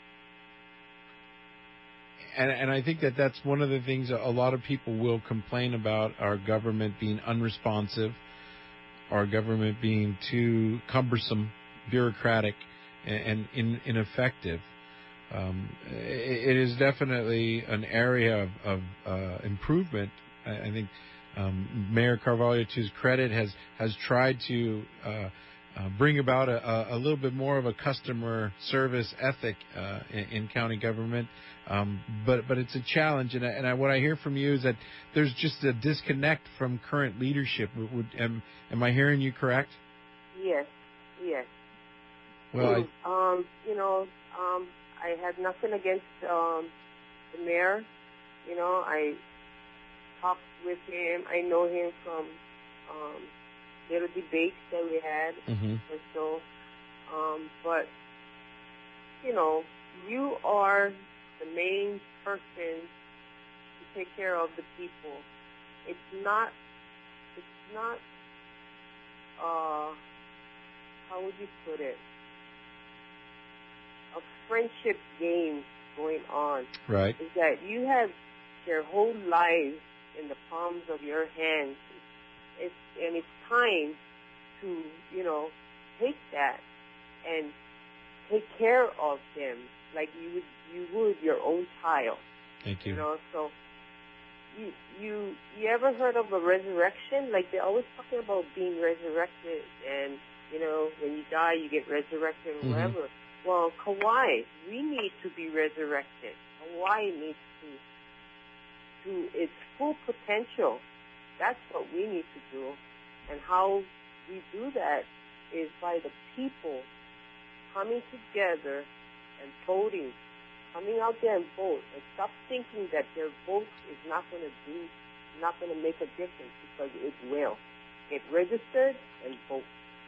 And, and I think that that's one of the things that a lot of people will complain about, our government being unresponsive, our government being too cumbersome, bureaucratic, and, and in, ineffective. Um, it, it is definitely an area of, of uh, improvement. I, I think um, Mayor Carvalho, to his credit, has has tried to uh, uh, bring about a, a little bit more of a customer service ethic uh, in, in county government. Um, but but it's a challenge, and, I, and I, what I hear from you is that there's just a disconnect from current leadership. Would, would, am, am I hearing you correct? Yes, yes. Well, I, um, you know, um, I have nothing against um, the mayor. You know, I talked with him. I know him from um, little debates that we had mm-hmm. or so. Um, but, you know, you are the main person to take care of the people. It's not, it's not, uh, how would you put it? A friendship game going on. Right. Is that you have your whole lives in the palms of your hands. It's, and it's time to, you know, take that and take care of them like you would you would your own child. Thank you. You know, so you you you ever heard of a resurrection? Like they're always talking about being resurrected, and you know, when you die, you get resurrected or mm-hmm. whatever. Well, Kauai, we need to be resurrected. Hawaii needs to to its full potential. That's what we need to do, and how we do that is by the people coming together and voting, coming out there and vote, and stop thinking that their vote is not going to do, not going to make a difference, because it will. Get registered and vote.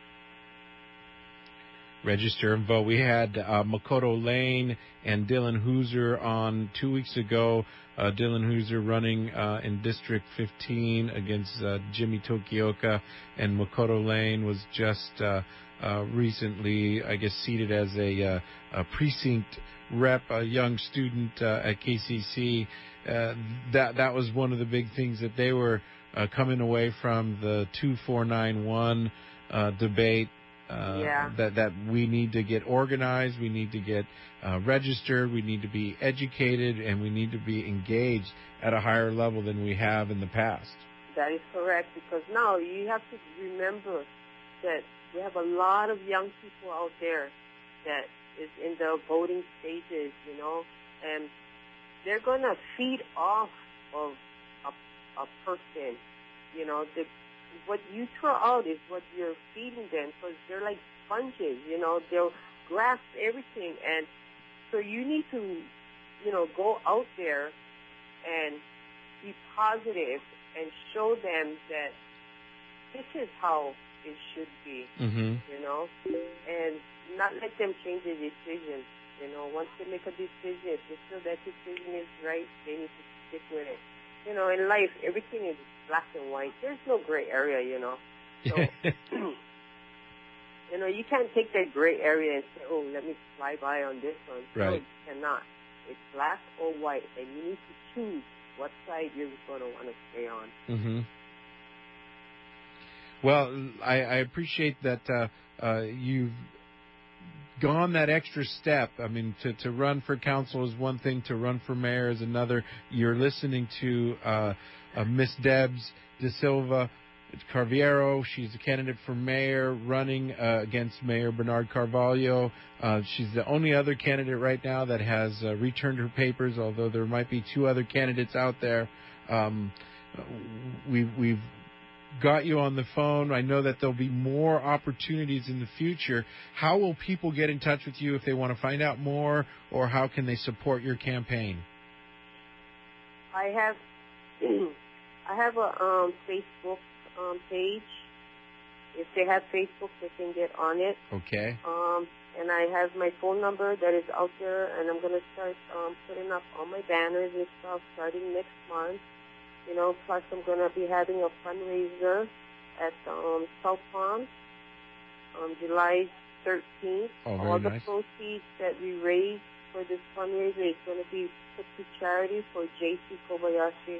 Register and vote. We had uh, Makoto Lane and Dylan Hooser on two weeks ago. Uh, Dylan Hooser running uh, in District fifteen against uh, Jimmy Tokioka, and Makoto Lane was just uh, uh, recently, I guess, seated as a, uh, a precinct rep, a young student uh, at K C C. Uh, that that was one of the big things that they were uh, coming away from the two four nine one uh, debate. Uh, yeah. that that we need to get organized, we need to get uh, registered, we need to be educated, and we need to be engaged at a higher level than we have in the past. That is correct, because now you have to remember that we have a lot of young people out there that is in the voting stages, you know, and they're going to feed off of a, a person, you know, the what you throw out is what you're feeding them, because they're like sponges, you know, they'll grasp everything. And so you need to, you know, go out there and be positive and show them that this is how it should be, mm-hmm. you know, and not let them change their decisions. You know, once they make a decision, if they feel that decision is right, they need to stick with it. You know, in life, everything is black and white. There's no gray area, you know. So, you know, you can't take that gray area and say, oh, let me fly by on this one. Right. No, you cannot. It's black or white, and you need to choose what side you're going to want to stay on. Mm-hmm. Well, I, I appreciate that uh, uh, you've gone that extra step. I mean, to, to run for council is one thing, to run for mayor is another. You're listening to uh, uh, Miss Debs De Silva Carviero. She's a candidate for mayor running uh, against Mayor Bernard Carvalho. Uh, she's the only other candidate right now that has uh, returned her papers, although there might be two other candidates out there. Um, we've, we've got you on the phone. I know that there'll be more opportunities in the future. How will people get in touch with you if they want to find out more, or how can they support your campaign? I have I have a um, Facebook um, page. If they have Facebook, they can get on it. Okay. Um, and I have my phone number that is out there, and I'm going to start um, putting up all my banners and stuff starting next month. You know, plus I'm going to be having a fundraiser at um, South Palm on July thirteenth. Oh, very All the nice. proceeds that we raise for this fundraiser is going to be put to charity for J C Kobayashi.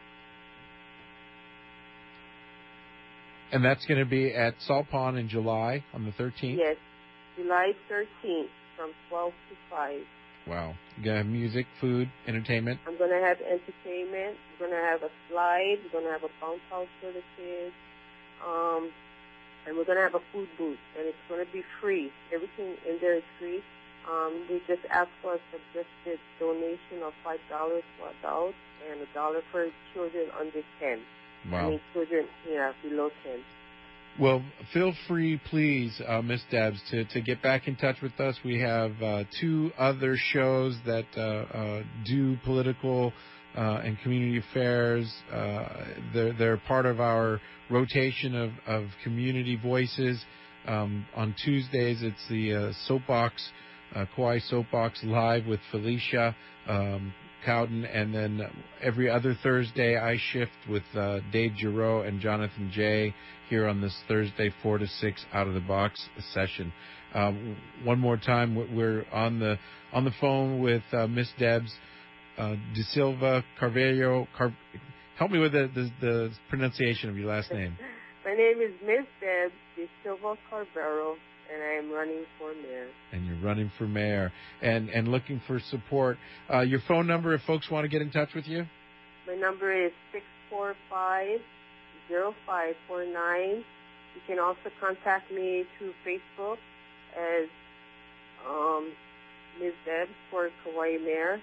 And that's going to be at Salt Pond in July on the thirteenth? Yes, July thirteenth from twelve to five. Wow. You're going to have music, food, entertainment? I'm going to have entertainment. We're going to have a slide. We're going to have a bounce house for the kids. Um, and we're going to have a food booth, and it's going to be free. Everything in there is free. Um, they just asked for a suggested donation of five dollars for adults and a dollar for children under ten. Wow. I mean, children, yeah, below ten. Well, feel free, please, uh, Miss Debs, to, to get back in touch with us. We have uh, two other shows that uh, uh, do political uh, and community affairs. Uh, they're, they're part of our rotation of, of community voices. Um, on Tuesdays, it's the uh, Soapbox, uh, Kauai Soapbox Live with Felicia um, Cowden, and then every other Thursday I shift with uh, Dave Giroux and Jonathan Jay here on this Thursday, four to six, Out of the Box session. Uh, one more time, we're on the on the phone with uh, Miss Debs uh, De Silva Carvalho. Car- help me with the, the, the pronunciation of your last name. My name is Miss Debs De Silva Carvalho, and I am running for mayor. And you're running for mayor and, and looking for support. Uh, your phone number, if folks want to get in touch with you? My number is six four five, zero five four nine. You can also contact me through Facebook as um, Miz Debs for Kauai Mayor.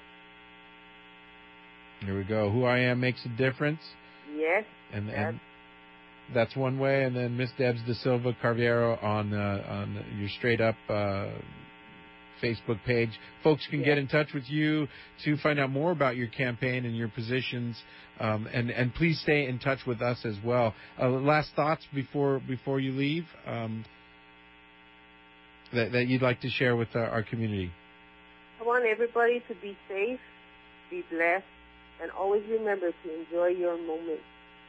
Here we go. Who I Am Makes a Difference. Yes. And, and that's one way. And then Miss Debs De Silva Carvalho on uh, on your straight up uh, Facebook page. Folks can get in touch with you to find out more about your campaign and your positions. Um, and and please stay in touch with us as well. Uh, last thoughts before before you leave um, that that you'd like to share with our, our community. I want everybody to be safe, be blessed, and always remember to enjoy your moment.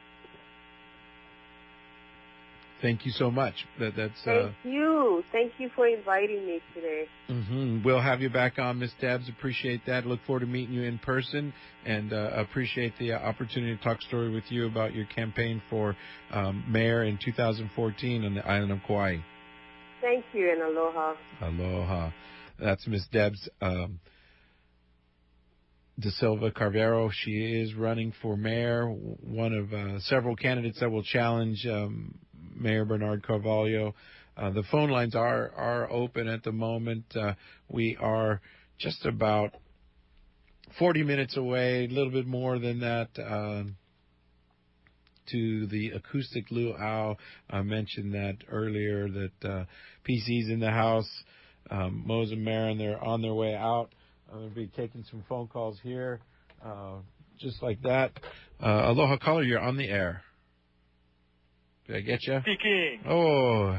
Thank you so much. That, that's. Thank uh, you. Thank you for inviting me today. Mm-hmm. We'll have you back on, Miss Debs. Appreciate that. Look forward to meeting you in person, and uh, appreciate the opportunity to talk story with you about your campaign for um, mayor in two thousand fourteen on the island of Kauai. Thank you, and aloha. Aloha. That's Miss Debs um, De Silva Carvalho. She is running for mayor, one of uh, several candidates that will challenge um, Mayor Bernard Carvalho. Uh, the phone lines are are open at the moment. Uh, we are just about forty minutes away, a little bit more than that, uh, to the acoustic luau. I mentioned that earlier, that uh, P C's in the house. Um, Mose and Marin, they're on their way out. I'm going to be taking some phone calls here, uh, just like that. Uh, Aloha caller, you're on the air. Did I get you? Speaking. Oh.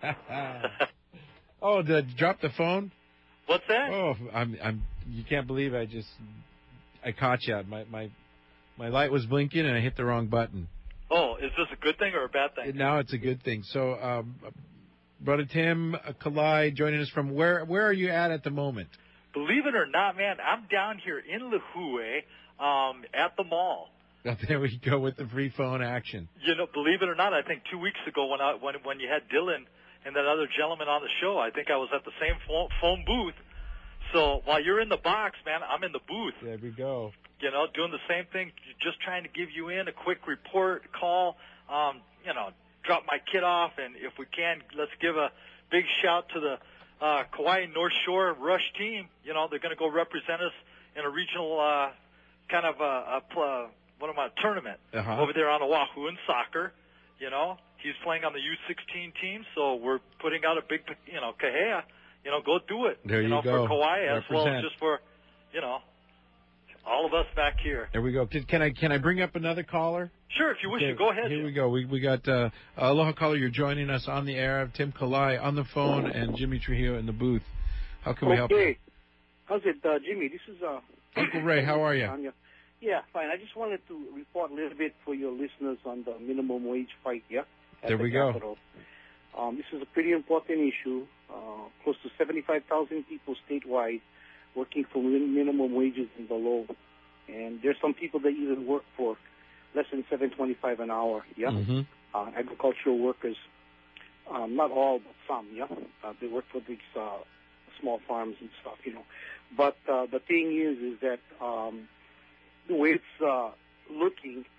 Oh, did I drop the phone? What's that? Oh, I'm, I'm, you can't believe I just, I caught you. My, my, my light was blinking and I hit the wrong button. Oh, is this a good thing or a bad thing? Now it's a good thing. So, um, Brother Tim Kalai joining us from where, where are you at at the moment? Believe it or not, man, I'm down here in Lihue, um, at the mall. Oh, there we go with the free phone action. You know, believe it or not, I think two weeks ago when I when when you had Dylan and that other gentleman on the show, I think I was at the same phone, phone booth. So while you're in the box, man, I'm in the booth. There we go. You know, doing the same thing, just trying to give you in a quick report, call, um, you know, drop my kid off, and if we can, let's give a big shout to the uh, Kauai North Shore Rush team. You know, they're going to go represent us in a regional uh, kind of a, a uh, what am I, tournament uh-huh. over there on Oahu in soccer. You know, he's playing on the U sixteen team, so we're putting out a big, you know, kahea. You know, go do it. There you, you know, go. for Kauai Represent. as well as just for, you know, all of us back here. There we go. Can, can I can I bring up another caller? Sure, if you wish Okay, to. Go ahead. Here Jim. we go. We we got uh, Aloha caller. You're joining us on the air. I have Tim Kalai on the phone and Jimmy Trujillo in the booth. How can we help you? Okay. How's it, uh, Jimmy? This is uh, Uncle Ray. How are you? Yeah, fine. I just wanted to report a little bit for your listeners on the minimum wage fight, yeah? At There the we go. Capitol. Um, this is a pretty important issue. Uh, close to seventy-five thousand people statewide working for min- minimum wages and below. And there's some people that even work for less than seven twenty-five an hour, yeah? Mm-hmm. Uh, agricultural workers. Um, not all, but some, yeah? Uh, they work for these uh, small farms and stuff, you know. But uh, the thing is, is that um, the way it's uh, looking,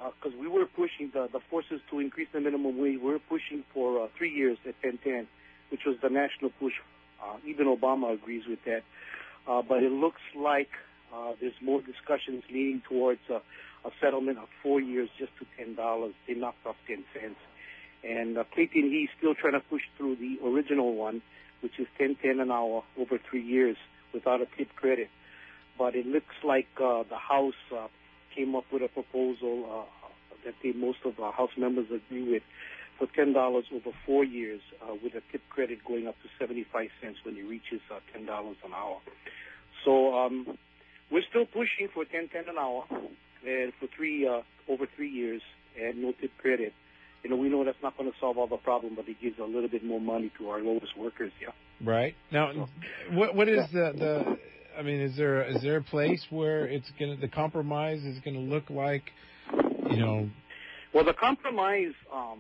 because uh, we were pushing the, the forces to increase the minimum wage. We were pushing for uh, three years at ten ten, which was the national push. Uh, even Obama agrees with that. Uh, but it looks like uh, there's more discussions leaning towards a, a settlement of four years just to ten dollars. They knocked off ten cents. And uh, Clayton He's still trying to push through the original one, which is ten ten an hour over three years without a tip credit. But it looks like uh, the House uh, came up with a proposal uh, that they, most of our House members agree with for ten dollars over four years uh, with a tip credit going up to seventy-five cents when it reaches uh, ten dollars an hour. So um, we're still pushing for ten ten an hour and for three uh, over three years and no tip credit. You know, we know that's not going to solve all the problem, but it gives a little bit more money to our lowest workers, yeah. Right. Now, so, what what is yeah. the, the, I mean, is there, is there a place where it's going to, the compromise is going to look like, you know? Well, the compromise um,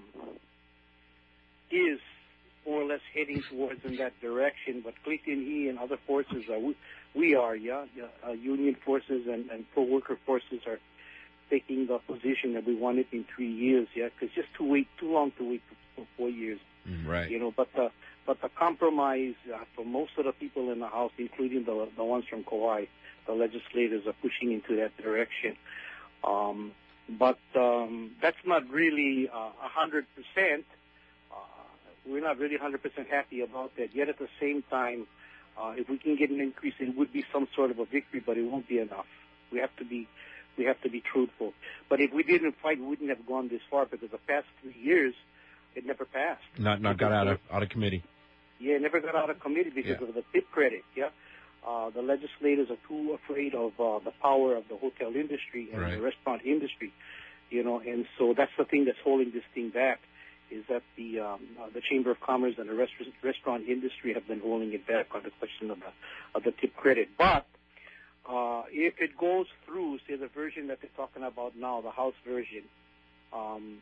is more or less heading towards in that direction, but Clayton He and other forces are, we, we are, yeah, uh, union forces and, and pro-worker forces are taking the position that we want it in three years, yeah, because just to wait too long to wait for, for four years, right? You know, but the but the compromise uh, for most of the people in the House, including the the ones from Kauai, the legislators are pushing into that direction. Um, but um, that's not really a uh, hundred percent. We're not really a hundred percent happy about that. Yet at the same time, uh, if we can get an increase, it would be some sort of a victory, but it won't be enough. We have to be. We have to be truthful. But if we didn't fight, we wouldn't have gone this far because the past three years, it never passed. Not not got out of out of committee. Yeah, it never got out of committee because yeah. of the tip credit. Yeah, uh, the legislators are too afraid of uh, the power of the hotel industry and right. the restaurant industry. You know, and so that's the thing that's holding this thing back. Is that the um, uh, the Chamber of Commerce and the rest- restaurant industry have been holding it back on the question of the of the tip credit, but. Uh, if it goes through, say, the version that they're talking about now, the House version, um,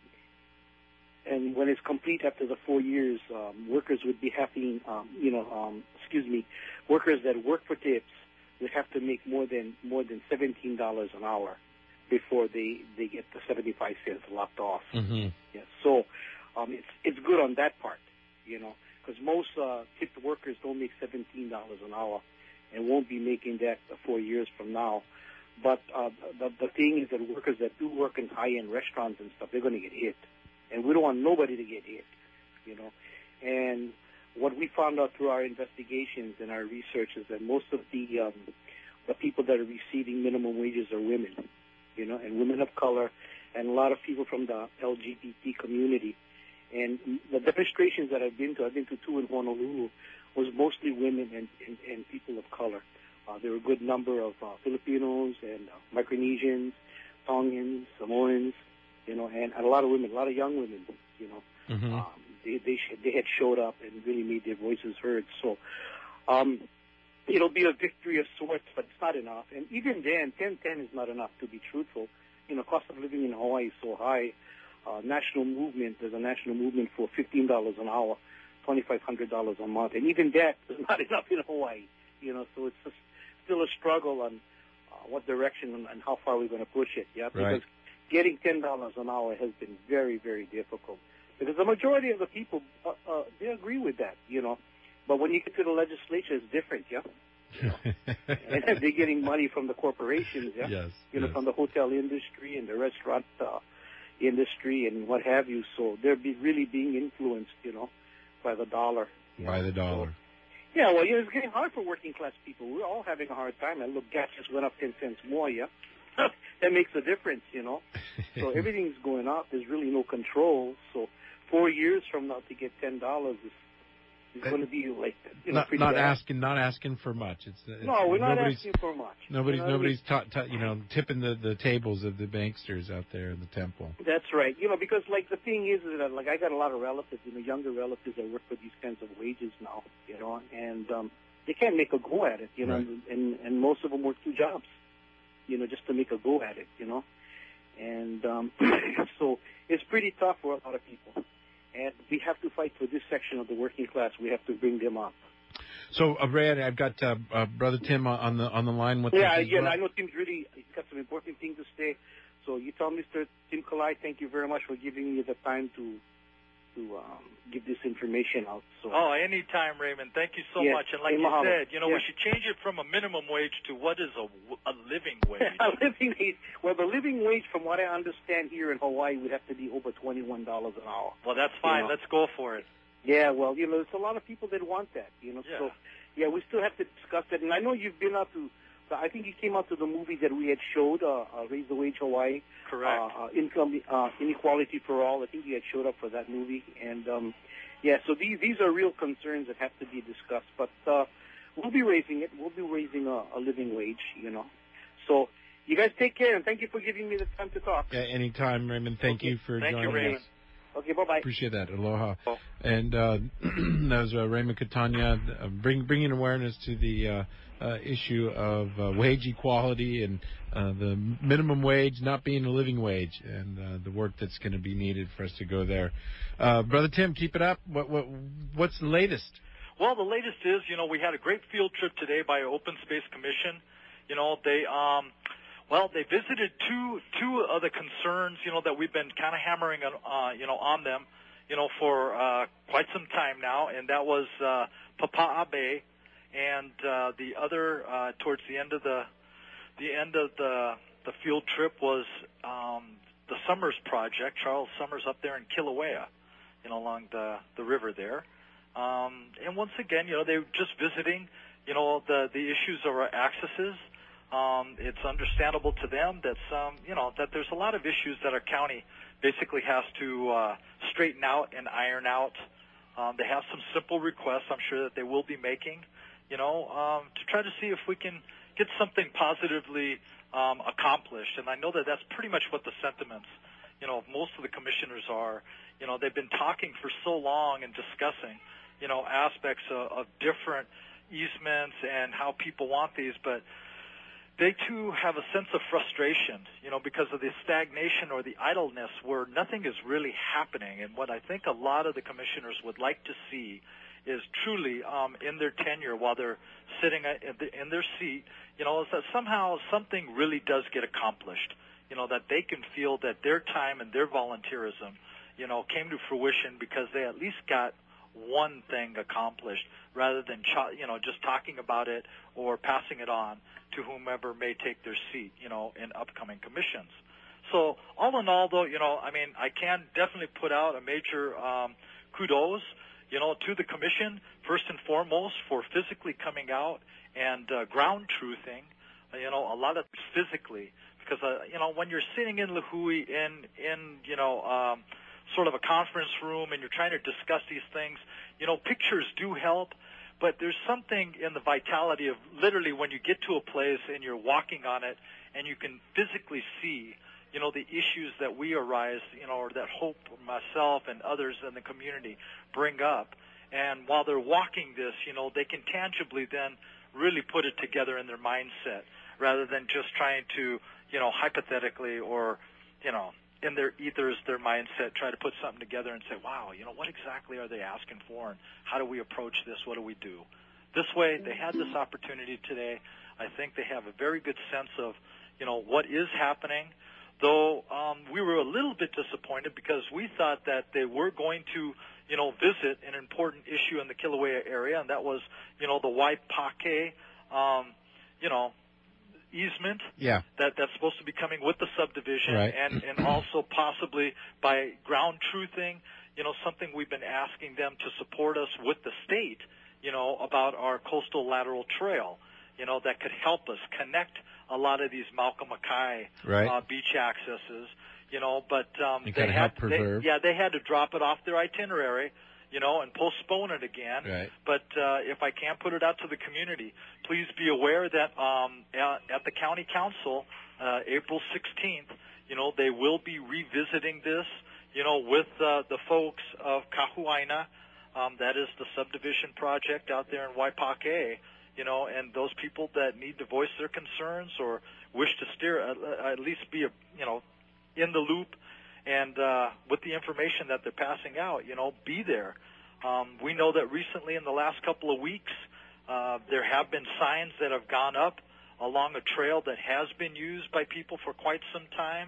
and when it's complete after the four years, um, workers would be having, um, you know, um, excuse me, workers that work for tips would have to make more than more than seventeen dollars an hour before they, they get the seventy-five cents locked off. Mm-hmm. Yeah, so um, it's it's good on that part, you know, because most uh, tipped workers don't make seventeen dollars an hour. And won't be making that four years from now. But uh, the, the thing is that workers that do work in high-end restaurants and stuff, they're going to get hit. And we don't want nobody to get hit, you know. And what we found out through our investigations and our research is that most of the um, the people that are receiving minimum wages are women, you know, and women of color, and a lot of people from the L G B T community. And the demonstrations that I've been to, I've been to two in Honolulu, was mostly women and, and, and people of color. Uh, there were a good number of uh, Filipinos and uh, Micronesians, Tongans, Samoans, you know, and, and a lot of women, a lot of young women, you know. Mm-hmm. Um, they they, sh- they had showed up and really made their voices heard. So um, it'll be a victory of sorts, but it's not enough. And even then, ten ten is not enough, to be truthful. You know, cost of living in Hawaii is so high. Uh, national movement, there's a national movement for fifteen dollars an hour. twenty-five hundred dollars a month, and even that is not enough in Hawaii, you know, so it's just still a struggle on uh, what direction and, and how far we're going to push it, yeah, because right. getting ten dollars an hour has been very, very difficult, because the majority of the people, uh, uh, they agree with that, you know, but when you get to the legislature, it's different, yeah, you know? And they're getting money from the corporations, yeah, yes, you know, yes. from the hotel industry and the restaurant uh, industry and what have you, so they're be really being influenced, you know, by the dollar. By know? the dollar. So, yeah, well, yeah, it's getting hard for working class people. We're all having a hard time. And look, gas just went up ten cents more, yeah? That makes a difference, you know? So everything's going up. There's really no control. So four years from now to get ten dollars is, is going to be like, you know, not, pretty not bad. asking, not asking for much. It's, it's no, we're not nobody's, asking for much. Nobody's, you know nobody's, ta- ta- you know, tipping the, the tables of the banksters out there in the temple. That's right. You know, because like the thing is that like I got a lot of relatives, you know, younger relatives that work for these kinds of wages now, you know, and um, they can't make a go at it, you know, Right. and and most of them work two jobs, you know, just to make a go at it, you know, and um, so it's pretty tough for a lot of people. And we have to fight for this section of the working class. We have to bring them up. So, uh, Ray, I've got uh, uh, Brother Tim on the on the line with yeah, us. as again, well. I know Tim's really he's got some important things to say. So you tell Mister Tim Kalai, thank you very much for giving me the time to to um, give this information out. So. Oh, anytime, Raymond. Thank you so Yes. much. And like Hey, you mahalo. said, you know, we Yes. should change it from a minimum wage to what is a, a living wage. a living wage. Well, the living wage, from what I understand here in Hawaii, would have to be over twenty-one dollars an hour. Well, that's fine. You know. Let's go for it. Yeah, well, you know, there's a lot of people that want that, you know. Yeah. So, yeah, we still have to discuss that. And I know you've been out to, I think you came out to the movie that we had showed, uh, uh, Raise the Wage Hawaii. Correct. Uh, uh, income uh, Inequality for All. I think you had showed up for that movie. And, um, yeah, so these these are real concerns that have to be discussed. But uh, we'll be raising it. We'll be raising a, a living wage, you know. So you guys take care, and thank you for giving me the time to talk. Yeah, anytime, Raymond. Thank Okay. you for Thank you, joining Raymond. us. Okay, bye-bye. Appreciate that. Aloha. Oh. And uh, that was uh, Raymond Catania uh, bring, bringing awareness to the uh, uh, issue of uh, wage equality and uh, the minimum wage not being a living wage, and uh, the work that's going to be needed for us to go there. Uh, Brother Tim, keep it up. What, what, what's the latest? Well, the latest is, you know, we had a great field trip today by Open Space Commission. You know, they, um, well, they visited two two of the concerns, you know, that we've been kind of hammering, on, uh, you know, on them, you know, for uh, quite some time now, and that was uh, Papa'a Bay, and uh, the other uh, towards the end of the the end of the the field trip was um, the Summers Project, Charles Summers up there in Kilauea, you know, along the the river there. Um, and once again, you know, they were just visiting, you know, the, the issues of our accesses. Um, it's understandable to them that some, you know, that there's a lot of issues that our county basically has to uh, straighten out and iron out. Um, they have some simple requests I'm sure that they will be making, you know, um, to try to see if we can get something positively um, accomplished. And I know that that's pretty much what the sentiments, you know, of most of the commissioners are. You know, they've been talking for so long and discussing, you know, aspects of, of different easements and how people want these, but they too have a sense of frustration, you know, because of the stagnation or the idleness where nothing is really happening. And what I think a lot of the commissioners would like to see is truly um, in their tenure while they're sitting in their seat, you know, is that somehow something really does get accomplished, you know, that they can feel that their time and their volunteerism, you know, came to fruition because they at least got one thing accomplished rather than, you know, just talking about it or passing it on to whomever may take their seat, you know, in upcoming commissions. So all in all, though, you know, I mean, I can definitely put out a major um, kudos, you know, to the commission, first and foremost, for physically coming out and uh, ground truthing, you know, a lot of physically, because, uh, you know, when you're sitting in Lihue in, in you know, um, sort of a conference room and you're trying to discuss these things, you know, pictures do help, but there's something in the vitality of literally when you get to a place and you're walking on it and you can physically see, you know, the issues that we arise, you know, or that Hope, myself, and others in the community bring up. And while they're walking this, you know, they can tangibly then really put it together in their mindset rather than just trying to, you know, hypothetically or, you know, in their ethers, their mindset, try to put something together and say, wow, you know, what exactly are they asking for and how do we approach this? What do we do? This way, they had this opportunity today. I think they have a very good sense of, you know, what is happening, though um, we were a little bit disappointed because we thought that they were going to, you know, visit an important issue in the Kilauea area, and that was, you know, the Waipake, um, you know, easement yeah. that that's supposed to be coming with the subdivision, right. and and also possibly by ground truthing, you know, something we've been asking them to support us with the state, you know, about our coastal lateral trail, you know, that could help us connect a lot of these Malcolm Mackay right. uh, beach accesses, you know, but um, you they had had preserve. They, yeah they had to drop it off their itinerary, you know, and postpone it again. Right. But uh, if I can't put it out to the community, please be aware that um, at, at the county council, uh, April sixteenth, you know, they will be revisiting this, you know, with uh, the folks of Kahuaina. Um, that is the subdivision project out there in Waipake, you know, and those people that need to voice their concerns or wish to steer, at, at least be, a, you know, in the loop. And uh, with the information that they're passing out, you know, be there. Um, we know that recently in the last couple of weeks, uh, there have been signs that have gone up along a trail that has been used by people for quite some time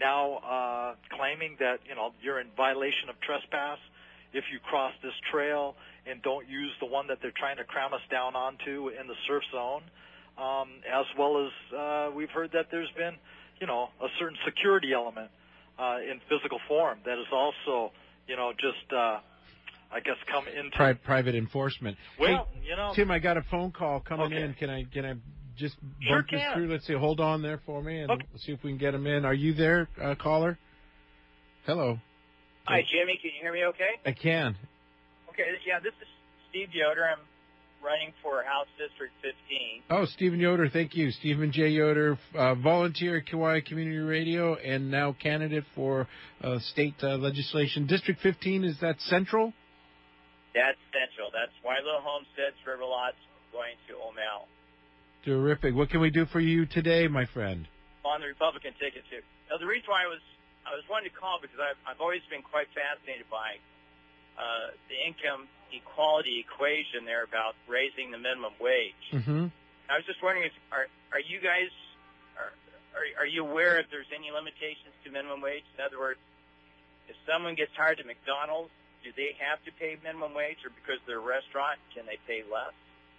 now uh, claiming that, you know, you're in violation of trespass if you cross this trail and don't use the one that they're trying to cram us down onto in the surf zone, um, as well as uh, we've heard that there's been, you know, a certain security element uh, in physical form that is also, you know, just, uh, I guess, come into... Pri- private enforcement. Well, hey, you know... Tim, I got a phone call coming Okay. in. Can I can I just Sure bump this can. through? Let's see. Hold on there for me, and Okay. we'll see if we can get him in. Are you there, uh, caller? Hello. Hi, Jimmy. Can you hear me okay? I can. Okay, yeah, this is Steve Yoder. I'm running for House District fifteen. Oh, Stephen Yoder, thank you. Stephen J. Yoder, uh, volunteer at Kauai Community Radio and now candidate for uh, state uh, legislation. District fifteen, is that central? That's central. That's White Little Homesteads, River Lots, going to O'Malley. Terrific. What can we do for you today, my friend? On the Republican ticket, too. Now, the reason why I was I was wanting to call because I've, I've always been quite fascinated by uh, the income equality equation there about raising the minimum wage. Mm-hmm. I was just wondering, if, are are you guys are, are are you aware if there's any limitations to minimum wage? In other words, if someone gets hired at McDonald's, do they have to pay minimum wage, or because they're a restaurant, can they pay less?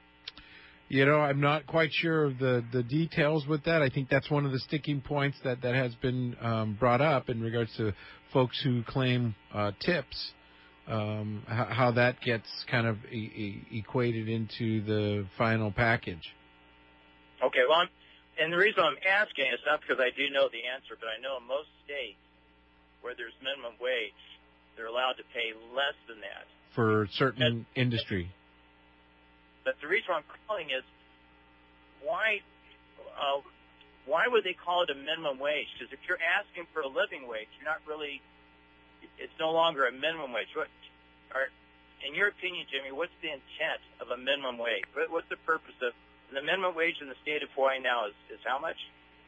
You know, I'm not quite sure of the, the details with that. I think that's one of the sticking points that, that has been um, brought up in regards to folks who claim uh, tips, um, how, how that gets kind of e- e- equated into the final package. Okay, well, I'm, and the reason I'm asking is not because I do know the answer, but I know in most states where there's minimum wage, they're allowed to pay less than that. For certain and, industry. But the reason I'm calling is why uh, why would they call it a minimum wage? Because if you're asking for a living wage, you're not really, it's no longer a minimum wage. What, are, in your opinion, Jimmy, what's the intent of a minimum wage? What, what's the purpose of, the minimum wage in the state of Hawaii now is, is how much?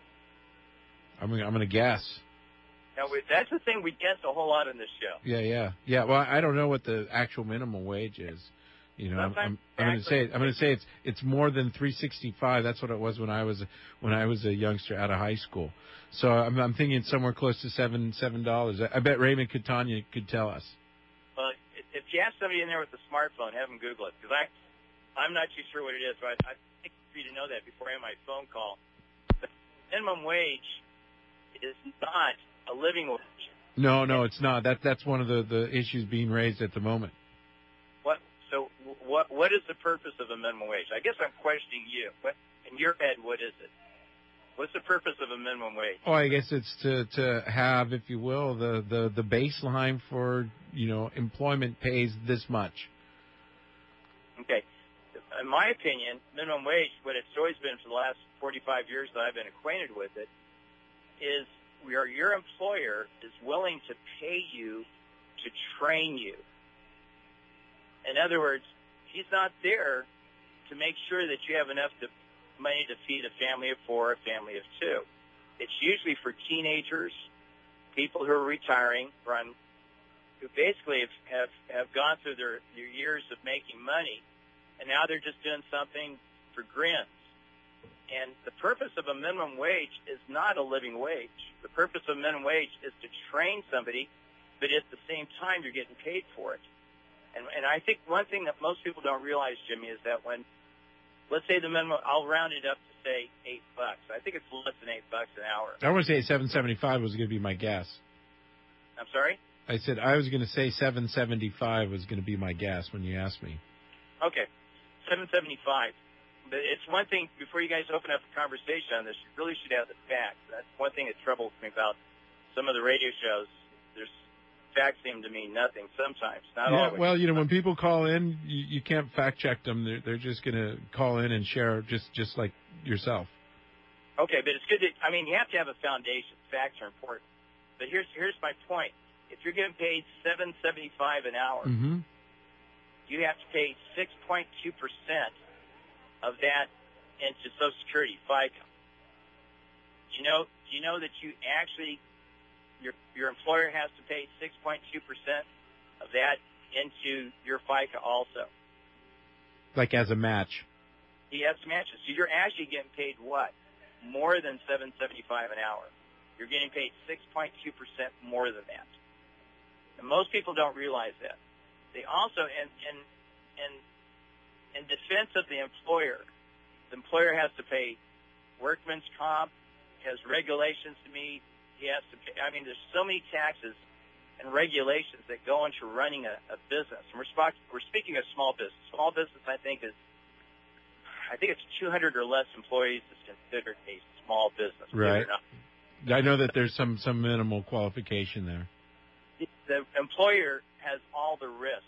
I'm, I'm going to guess. Now, we, that's the thing we guess a whole lot in this show. Yeah, yeah. Yeah, well, I don't know what the actual minimum wage is. You know, I'm, I'm, I'm going to say I'm going to say it's it's more than three sixty-five. That's what it was when I was when I was a youngster out of high school. So I'm, I'm thinking somewhere close to seven seven dollars. I bet Raymond Catania could tell us. Well, if you have somebody in there with a smartphone, have them Google it, because I I'm not too sure what it is. But I, I think for you to know that before I have my phone call. The minimum wage is not a living wage. No, no, it's not. That that's one of the, the issues being raised at the moment. What? So what? What is the purpose of a minimum wage? I guess I'm questioning you. What, in your head, what is it? What's the purpose of a minimum wage? Oh, I guess it's to to have, if you will, the, the, the baseline for, you know, employment pays this much. Okay. In my opinion, minimum wage, what it's always been for the last forty-five years that I've been acquainted with it, is where your employer is willing to pay you to train you. In other words, he's not there to make sure that you have enough to, money to feed a family of four, a family of two. It's usually for teenagers, people who are retiring, or on, who basically have, have, have gone through their, their years of making money, and now they're just doing something for grins. And the purpose of a minimum wage is not a living wage. The purpose of a minimum wage is to train somebody, but at the same time you're getting paid for it. And, and I think one thing that most people don't realize, Jimmy, is that when, let's say the minimum, I'll round it up to say eight bucks. I think it's less than eight bucks an hour. I want to say seven seventy-five was going to be my guess. I'm sorry? I said I was going to say seven seventy-five was going to be my guess when you asked me. Okay, seven seventy-five. But it's one thing, before you guys open up a conversation on this, you really should have the facts. That's one thing that troubles me about some of the radio shows. There's facts seem to mean nothing sometimes, not yeah, always. Well, you know, when people call in, you, you can't fact check them. They're, they're just going to call in and share just, just like yourself. Okay, but it's good to, I mean, you have to have a foundation. Facts are important. But here's here's my point. If you're getting paid seven seventy-five an hour, mm-hmm. you have to pay six point two percent of that into Social Security, FICA. Do you know, do you know that you actually, your your employer has to pay six point two percent of that into your FICA also? Like as a match. He has to match it. So you're actually getting paid what? More than seven seventy-five an hour. you're getting paid six point two percent more than that. And most people don't realize that. They also, in, in, in, in defense of the employer, the employer has to pay workman's comp, has regulations to meet. He has to pay, I mean, there's so many taxes and regulations that go into running a, a business. And we're, sp- we're speaking of small business. Small business, I think, is, I think it's two hundred or less employees is considered a small business. Right. I know that there's some, some minimal qualification there. The employer has all the risk.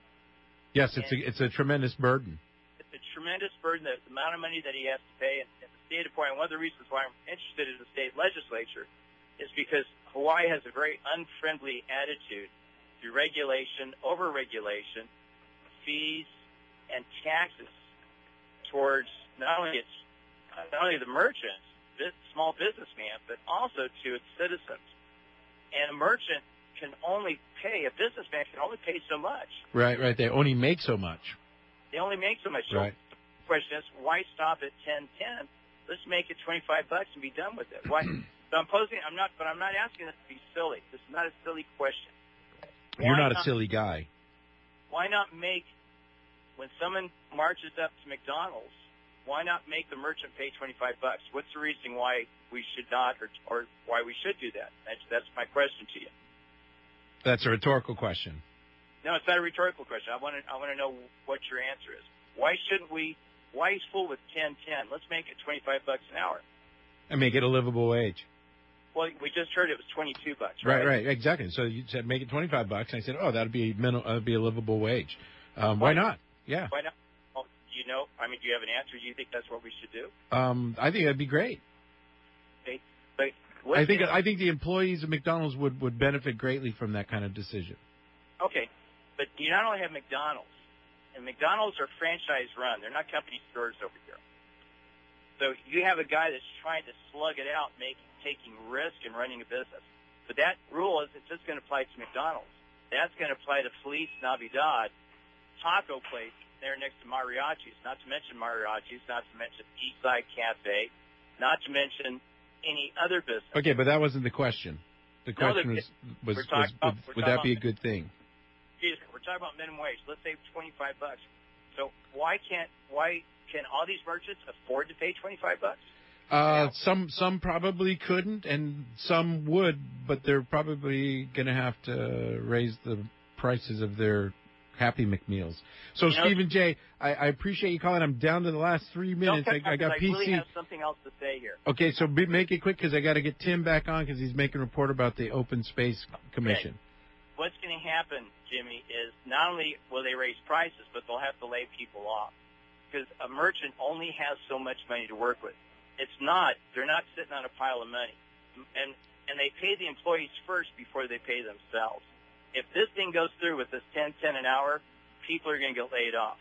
Yes, it's a, it's a tremendous burden. It's a tremendous burden, the amount of money that he has to pay. And, and the state of Hawaii, one of the reasons why I'm interested in the state legislature is because Hawaii has a very unfriendly attitude to regulation, over-regulation, fees, and taxes towards not only its, not only the merchants, small businessman, but also to its citizens. And a merchant can only pay, a businessman can only pay so much. Right, right. They only make so much. They only make so much. So right. The question is, why stop at ten ten? Let's make it twenty-five bucks and be done with it. Why? So I'm posing, I'm not, but I'm not asking this to be silly. This is not a silly question. You're Why not a silly guy. Why not make, when someone marches up to McDonald's, why not make the merchant pay twenty-five bucks? What's the reason why we should not, or, or why we should do that? That's, that's my question to you. That's a rhetorical question. No, it's not a rhetorical question. I want to, I want to know what your answer is. Why shouldn't we? Why is full with ten ten? Let's make it twenty-five bucks an hour. And make it a livable wage. Well, we just heard it was twenty-two bucks, right? Right, right, exactly. So you said make it twenty-five bucks, and I said, oh, that'd be minimum, that'd be a livable wage. Um, why not? Yeah. Why not? Well, you know, I mean, do you have an answer? Do you think that's what we should do? Um, I think that'd be great. Okay, but what I think you know, I think the employees of McDonald's would, would benefit greatly from that kind of decision. Okay, but you not only have McDonald's, and McDonald's are franchise run; they're not company stores over here. So you have a guy that's trying to slug it out, making taking risk and running a business. But that rule isn't just going to apply to McDonald's. That's going to apply to Felice Navidad, taco place there next to Mariachi's, not to mention Mariachi's, not to mention Eastside Cafe, not to mention any other business. Okay, but that wasn't the question. The No, question the- was, was, we're was talking about- would, we're would talking that be a about- good thing? Excuse me, we're talking about minimum wage. Let's say twenty-five bucks. So why can't, why can all these merchants afford to pay twenty-five bucks? Uh, some some probably couldn't, and some would, but they're probably going to have to raise the prices of their Happy McMeals. So, You know- Stephen J., I, I appreciate you calling. I'm down to the last three minutes. Don't cut I, I me got off, 'cause P C. I really have something else to say here. Okay, so be, make it quick because I got to get Tim back on because he's making a report about the Open Space Commission. What's going to happen, Jimmy, is not only will they raise prices, but they'll have to lay people off because a merchant only has so much money to work with. It's not, they're not sitting on a pile of money. And and they pay the employees first before they pay themselves. If this thing goes through with this ten ten an hour, people are going to get laid off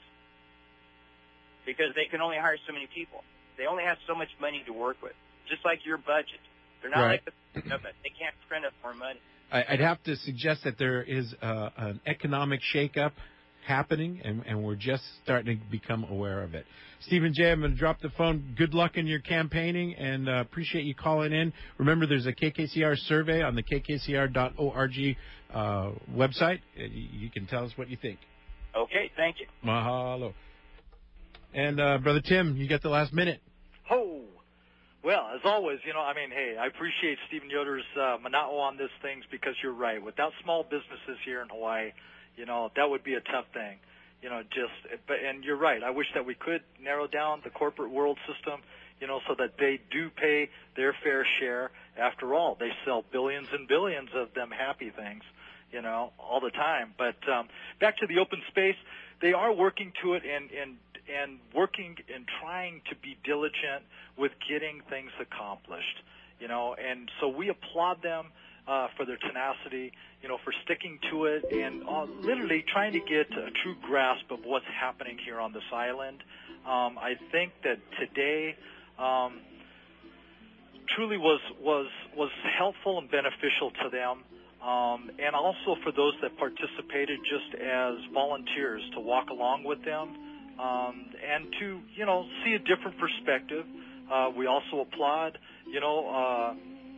because they can only hire so many people. They only have so much money to work with, just like your budget. They're not Right. like the government. They can't print up more money. I, I'd have to suggest that there is uh, an economic shakeup happening, and, and we're just starting to become aware of it. Stephen J., I'm going to drop the phone. Good luck in your campaigning, and uh, appreciate you calling in. Remember, there's a K K C R survey on the K K C R dot org uh, website. You can tell us what you think. Okay, thank you. Mahalo. And, uh, Brother Tim, you got the last minute. Oh, well, as always, you know, I mean, hey, I appreciate Stephen Yoder's uh, mana'o on this things because you're right. Without small businesses here in Hawaii, you know, that would be a tough thing. You know, just, but, and you're right. I wish that we could narrow down the corporate world system, you know, so that they do pay their fair share. After all, they sell billions and billions of them happy things, you know, all the time. But um, back to the open space, they are working to it and, and, and working and trying to be diligent with getting things accomplished, you know, and so we applaud them uh, for their tenacity, you know, for sticking to it and uh, literally trying to get a true grasp of what's happening here on this island. Um, I think that today um, truly was was was helpful and beneficial to them, um, and also for those that participated just as volunteers to walk along with them um, and to, you know, see a different perspective. Uh, we also applaud, you know, uh,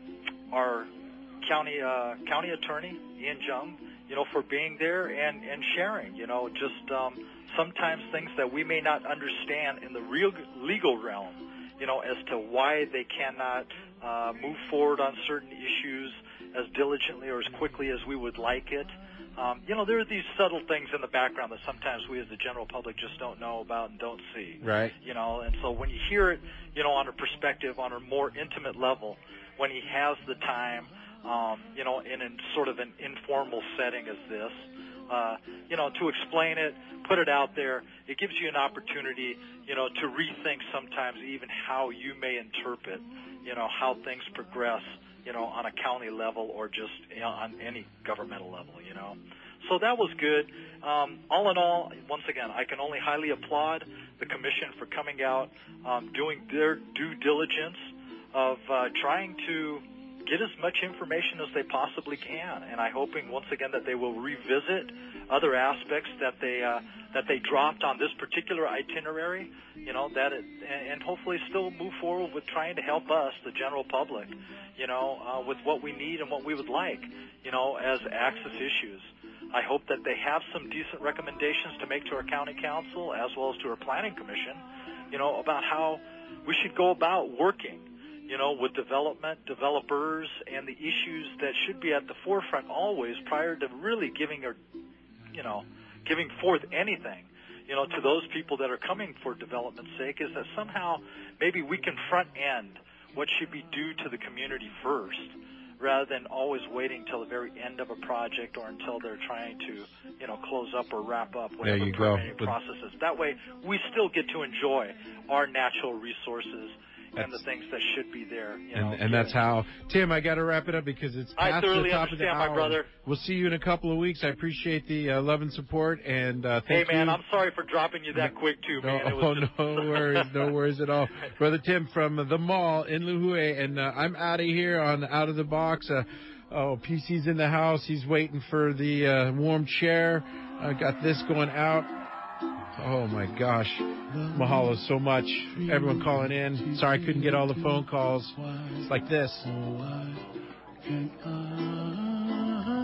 our county uh, county attorney, Ian Jung, you know, for being there and, and sharing, you know, just um, sometimes things that we may not understand in the real legal realm, you know, as to why they cannot uh, move forward on certain issues as diligently or as quickly as we would like it. Um, you know, there are these subtle things in the background that sometimes we as the general public just don't know about and don't see. Right. You know, and so when you hear it, you know, on a perspective, on a more intimate level, when he has the time, um, you know, in a sort of an informal setting as this, uh, you know, to explain it, put it out there, it gives you an opportunity, you know, to rethink sometimes even how you may interpret, you know, how things progress, you know, on a county level or just, you know, on any governmental level, you know. So that was good. Um, all in all, once again, I can only highly applaud the commission for coming out, um, doing their due diligence of uh, trying to get as much information as they possibly can, and I'm hoping once again that they will revisit other aspects that they uh, that they dropped on this particular itinerary, you know, that it, and hopefully still move forward with trying to help us, the general public, you know, uh, with what we need and what we would like, you know, as access issues. I hope that they have some decent recommendations to make to our county council as well as to our planning commission, you know, about how we should go about working, you know, with development, developers, and the issues that should be at the forefront always prior to really giving, or, you know, giving forth anything, you know, to those people that are coming for development's sake, is that somehow maybe we can front end what should be due to the community first, rather than always waiting till the very end of a project or until they're trying to, you know, close up or wrap up whatever there you permitting go. processes. That way, we still get to enjoy our natural resources and the things that should be there. You know, and and that's how, Tim, I got to wrap it up because it's I past thoroughly the top of the understand, my hour. brother. We'll see you in a couple of weeks. I appreciate the uh, love and support, and uh, Hey, thank man, you. I'm sorry for dropping you that quick, too, man. It No, was just... no worries, no worries at all. Brother Tim from the mall in Lihue, and uh, I'm out of here on Out of the Box. Uh, oh, P C's in the house. He's waiting for the uh, warm chair. I got this going out. Oh, my gosh. Mahalo so much. Everyone calling in. Sorry I couldn't get all the phone calls. It's like this. Why can't I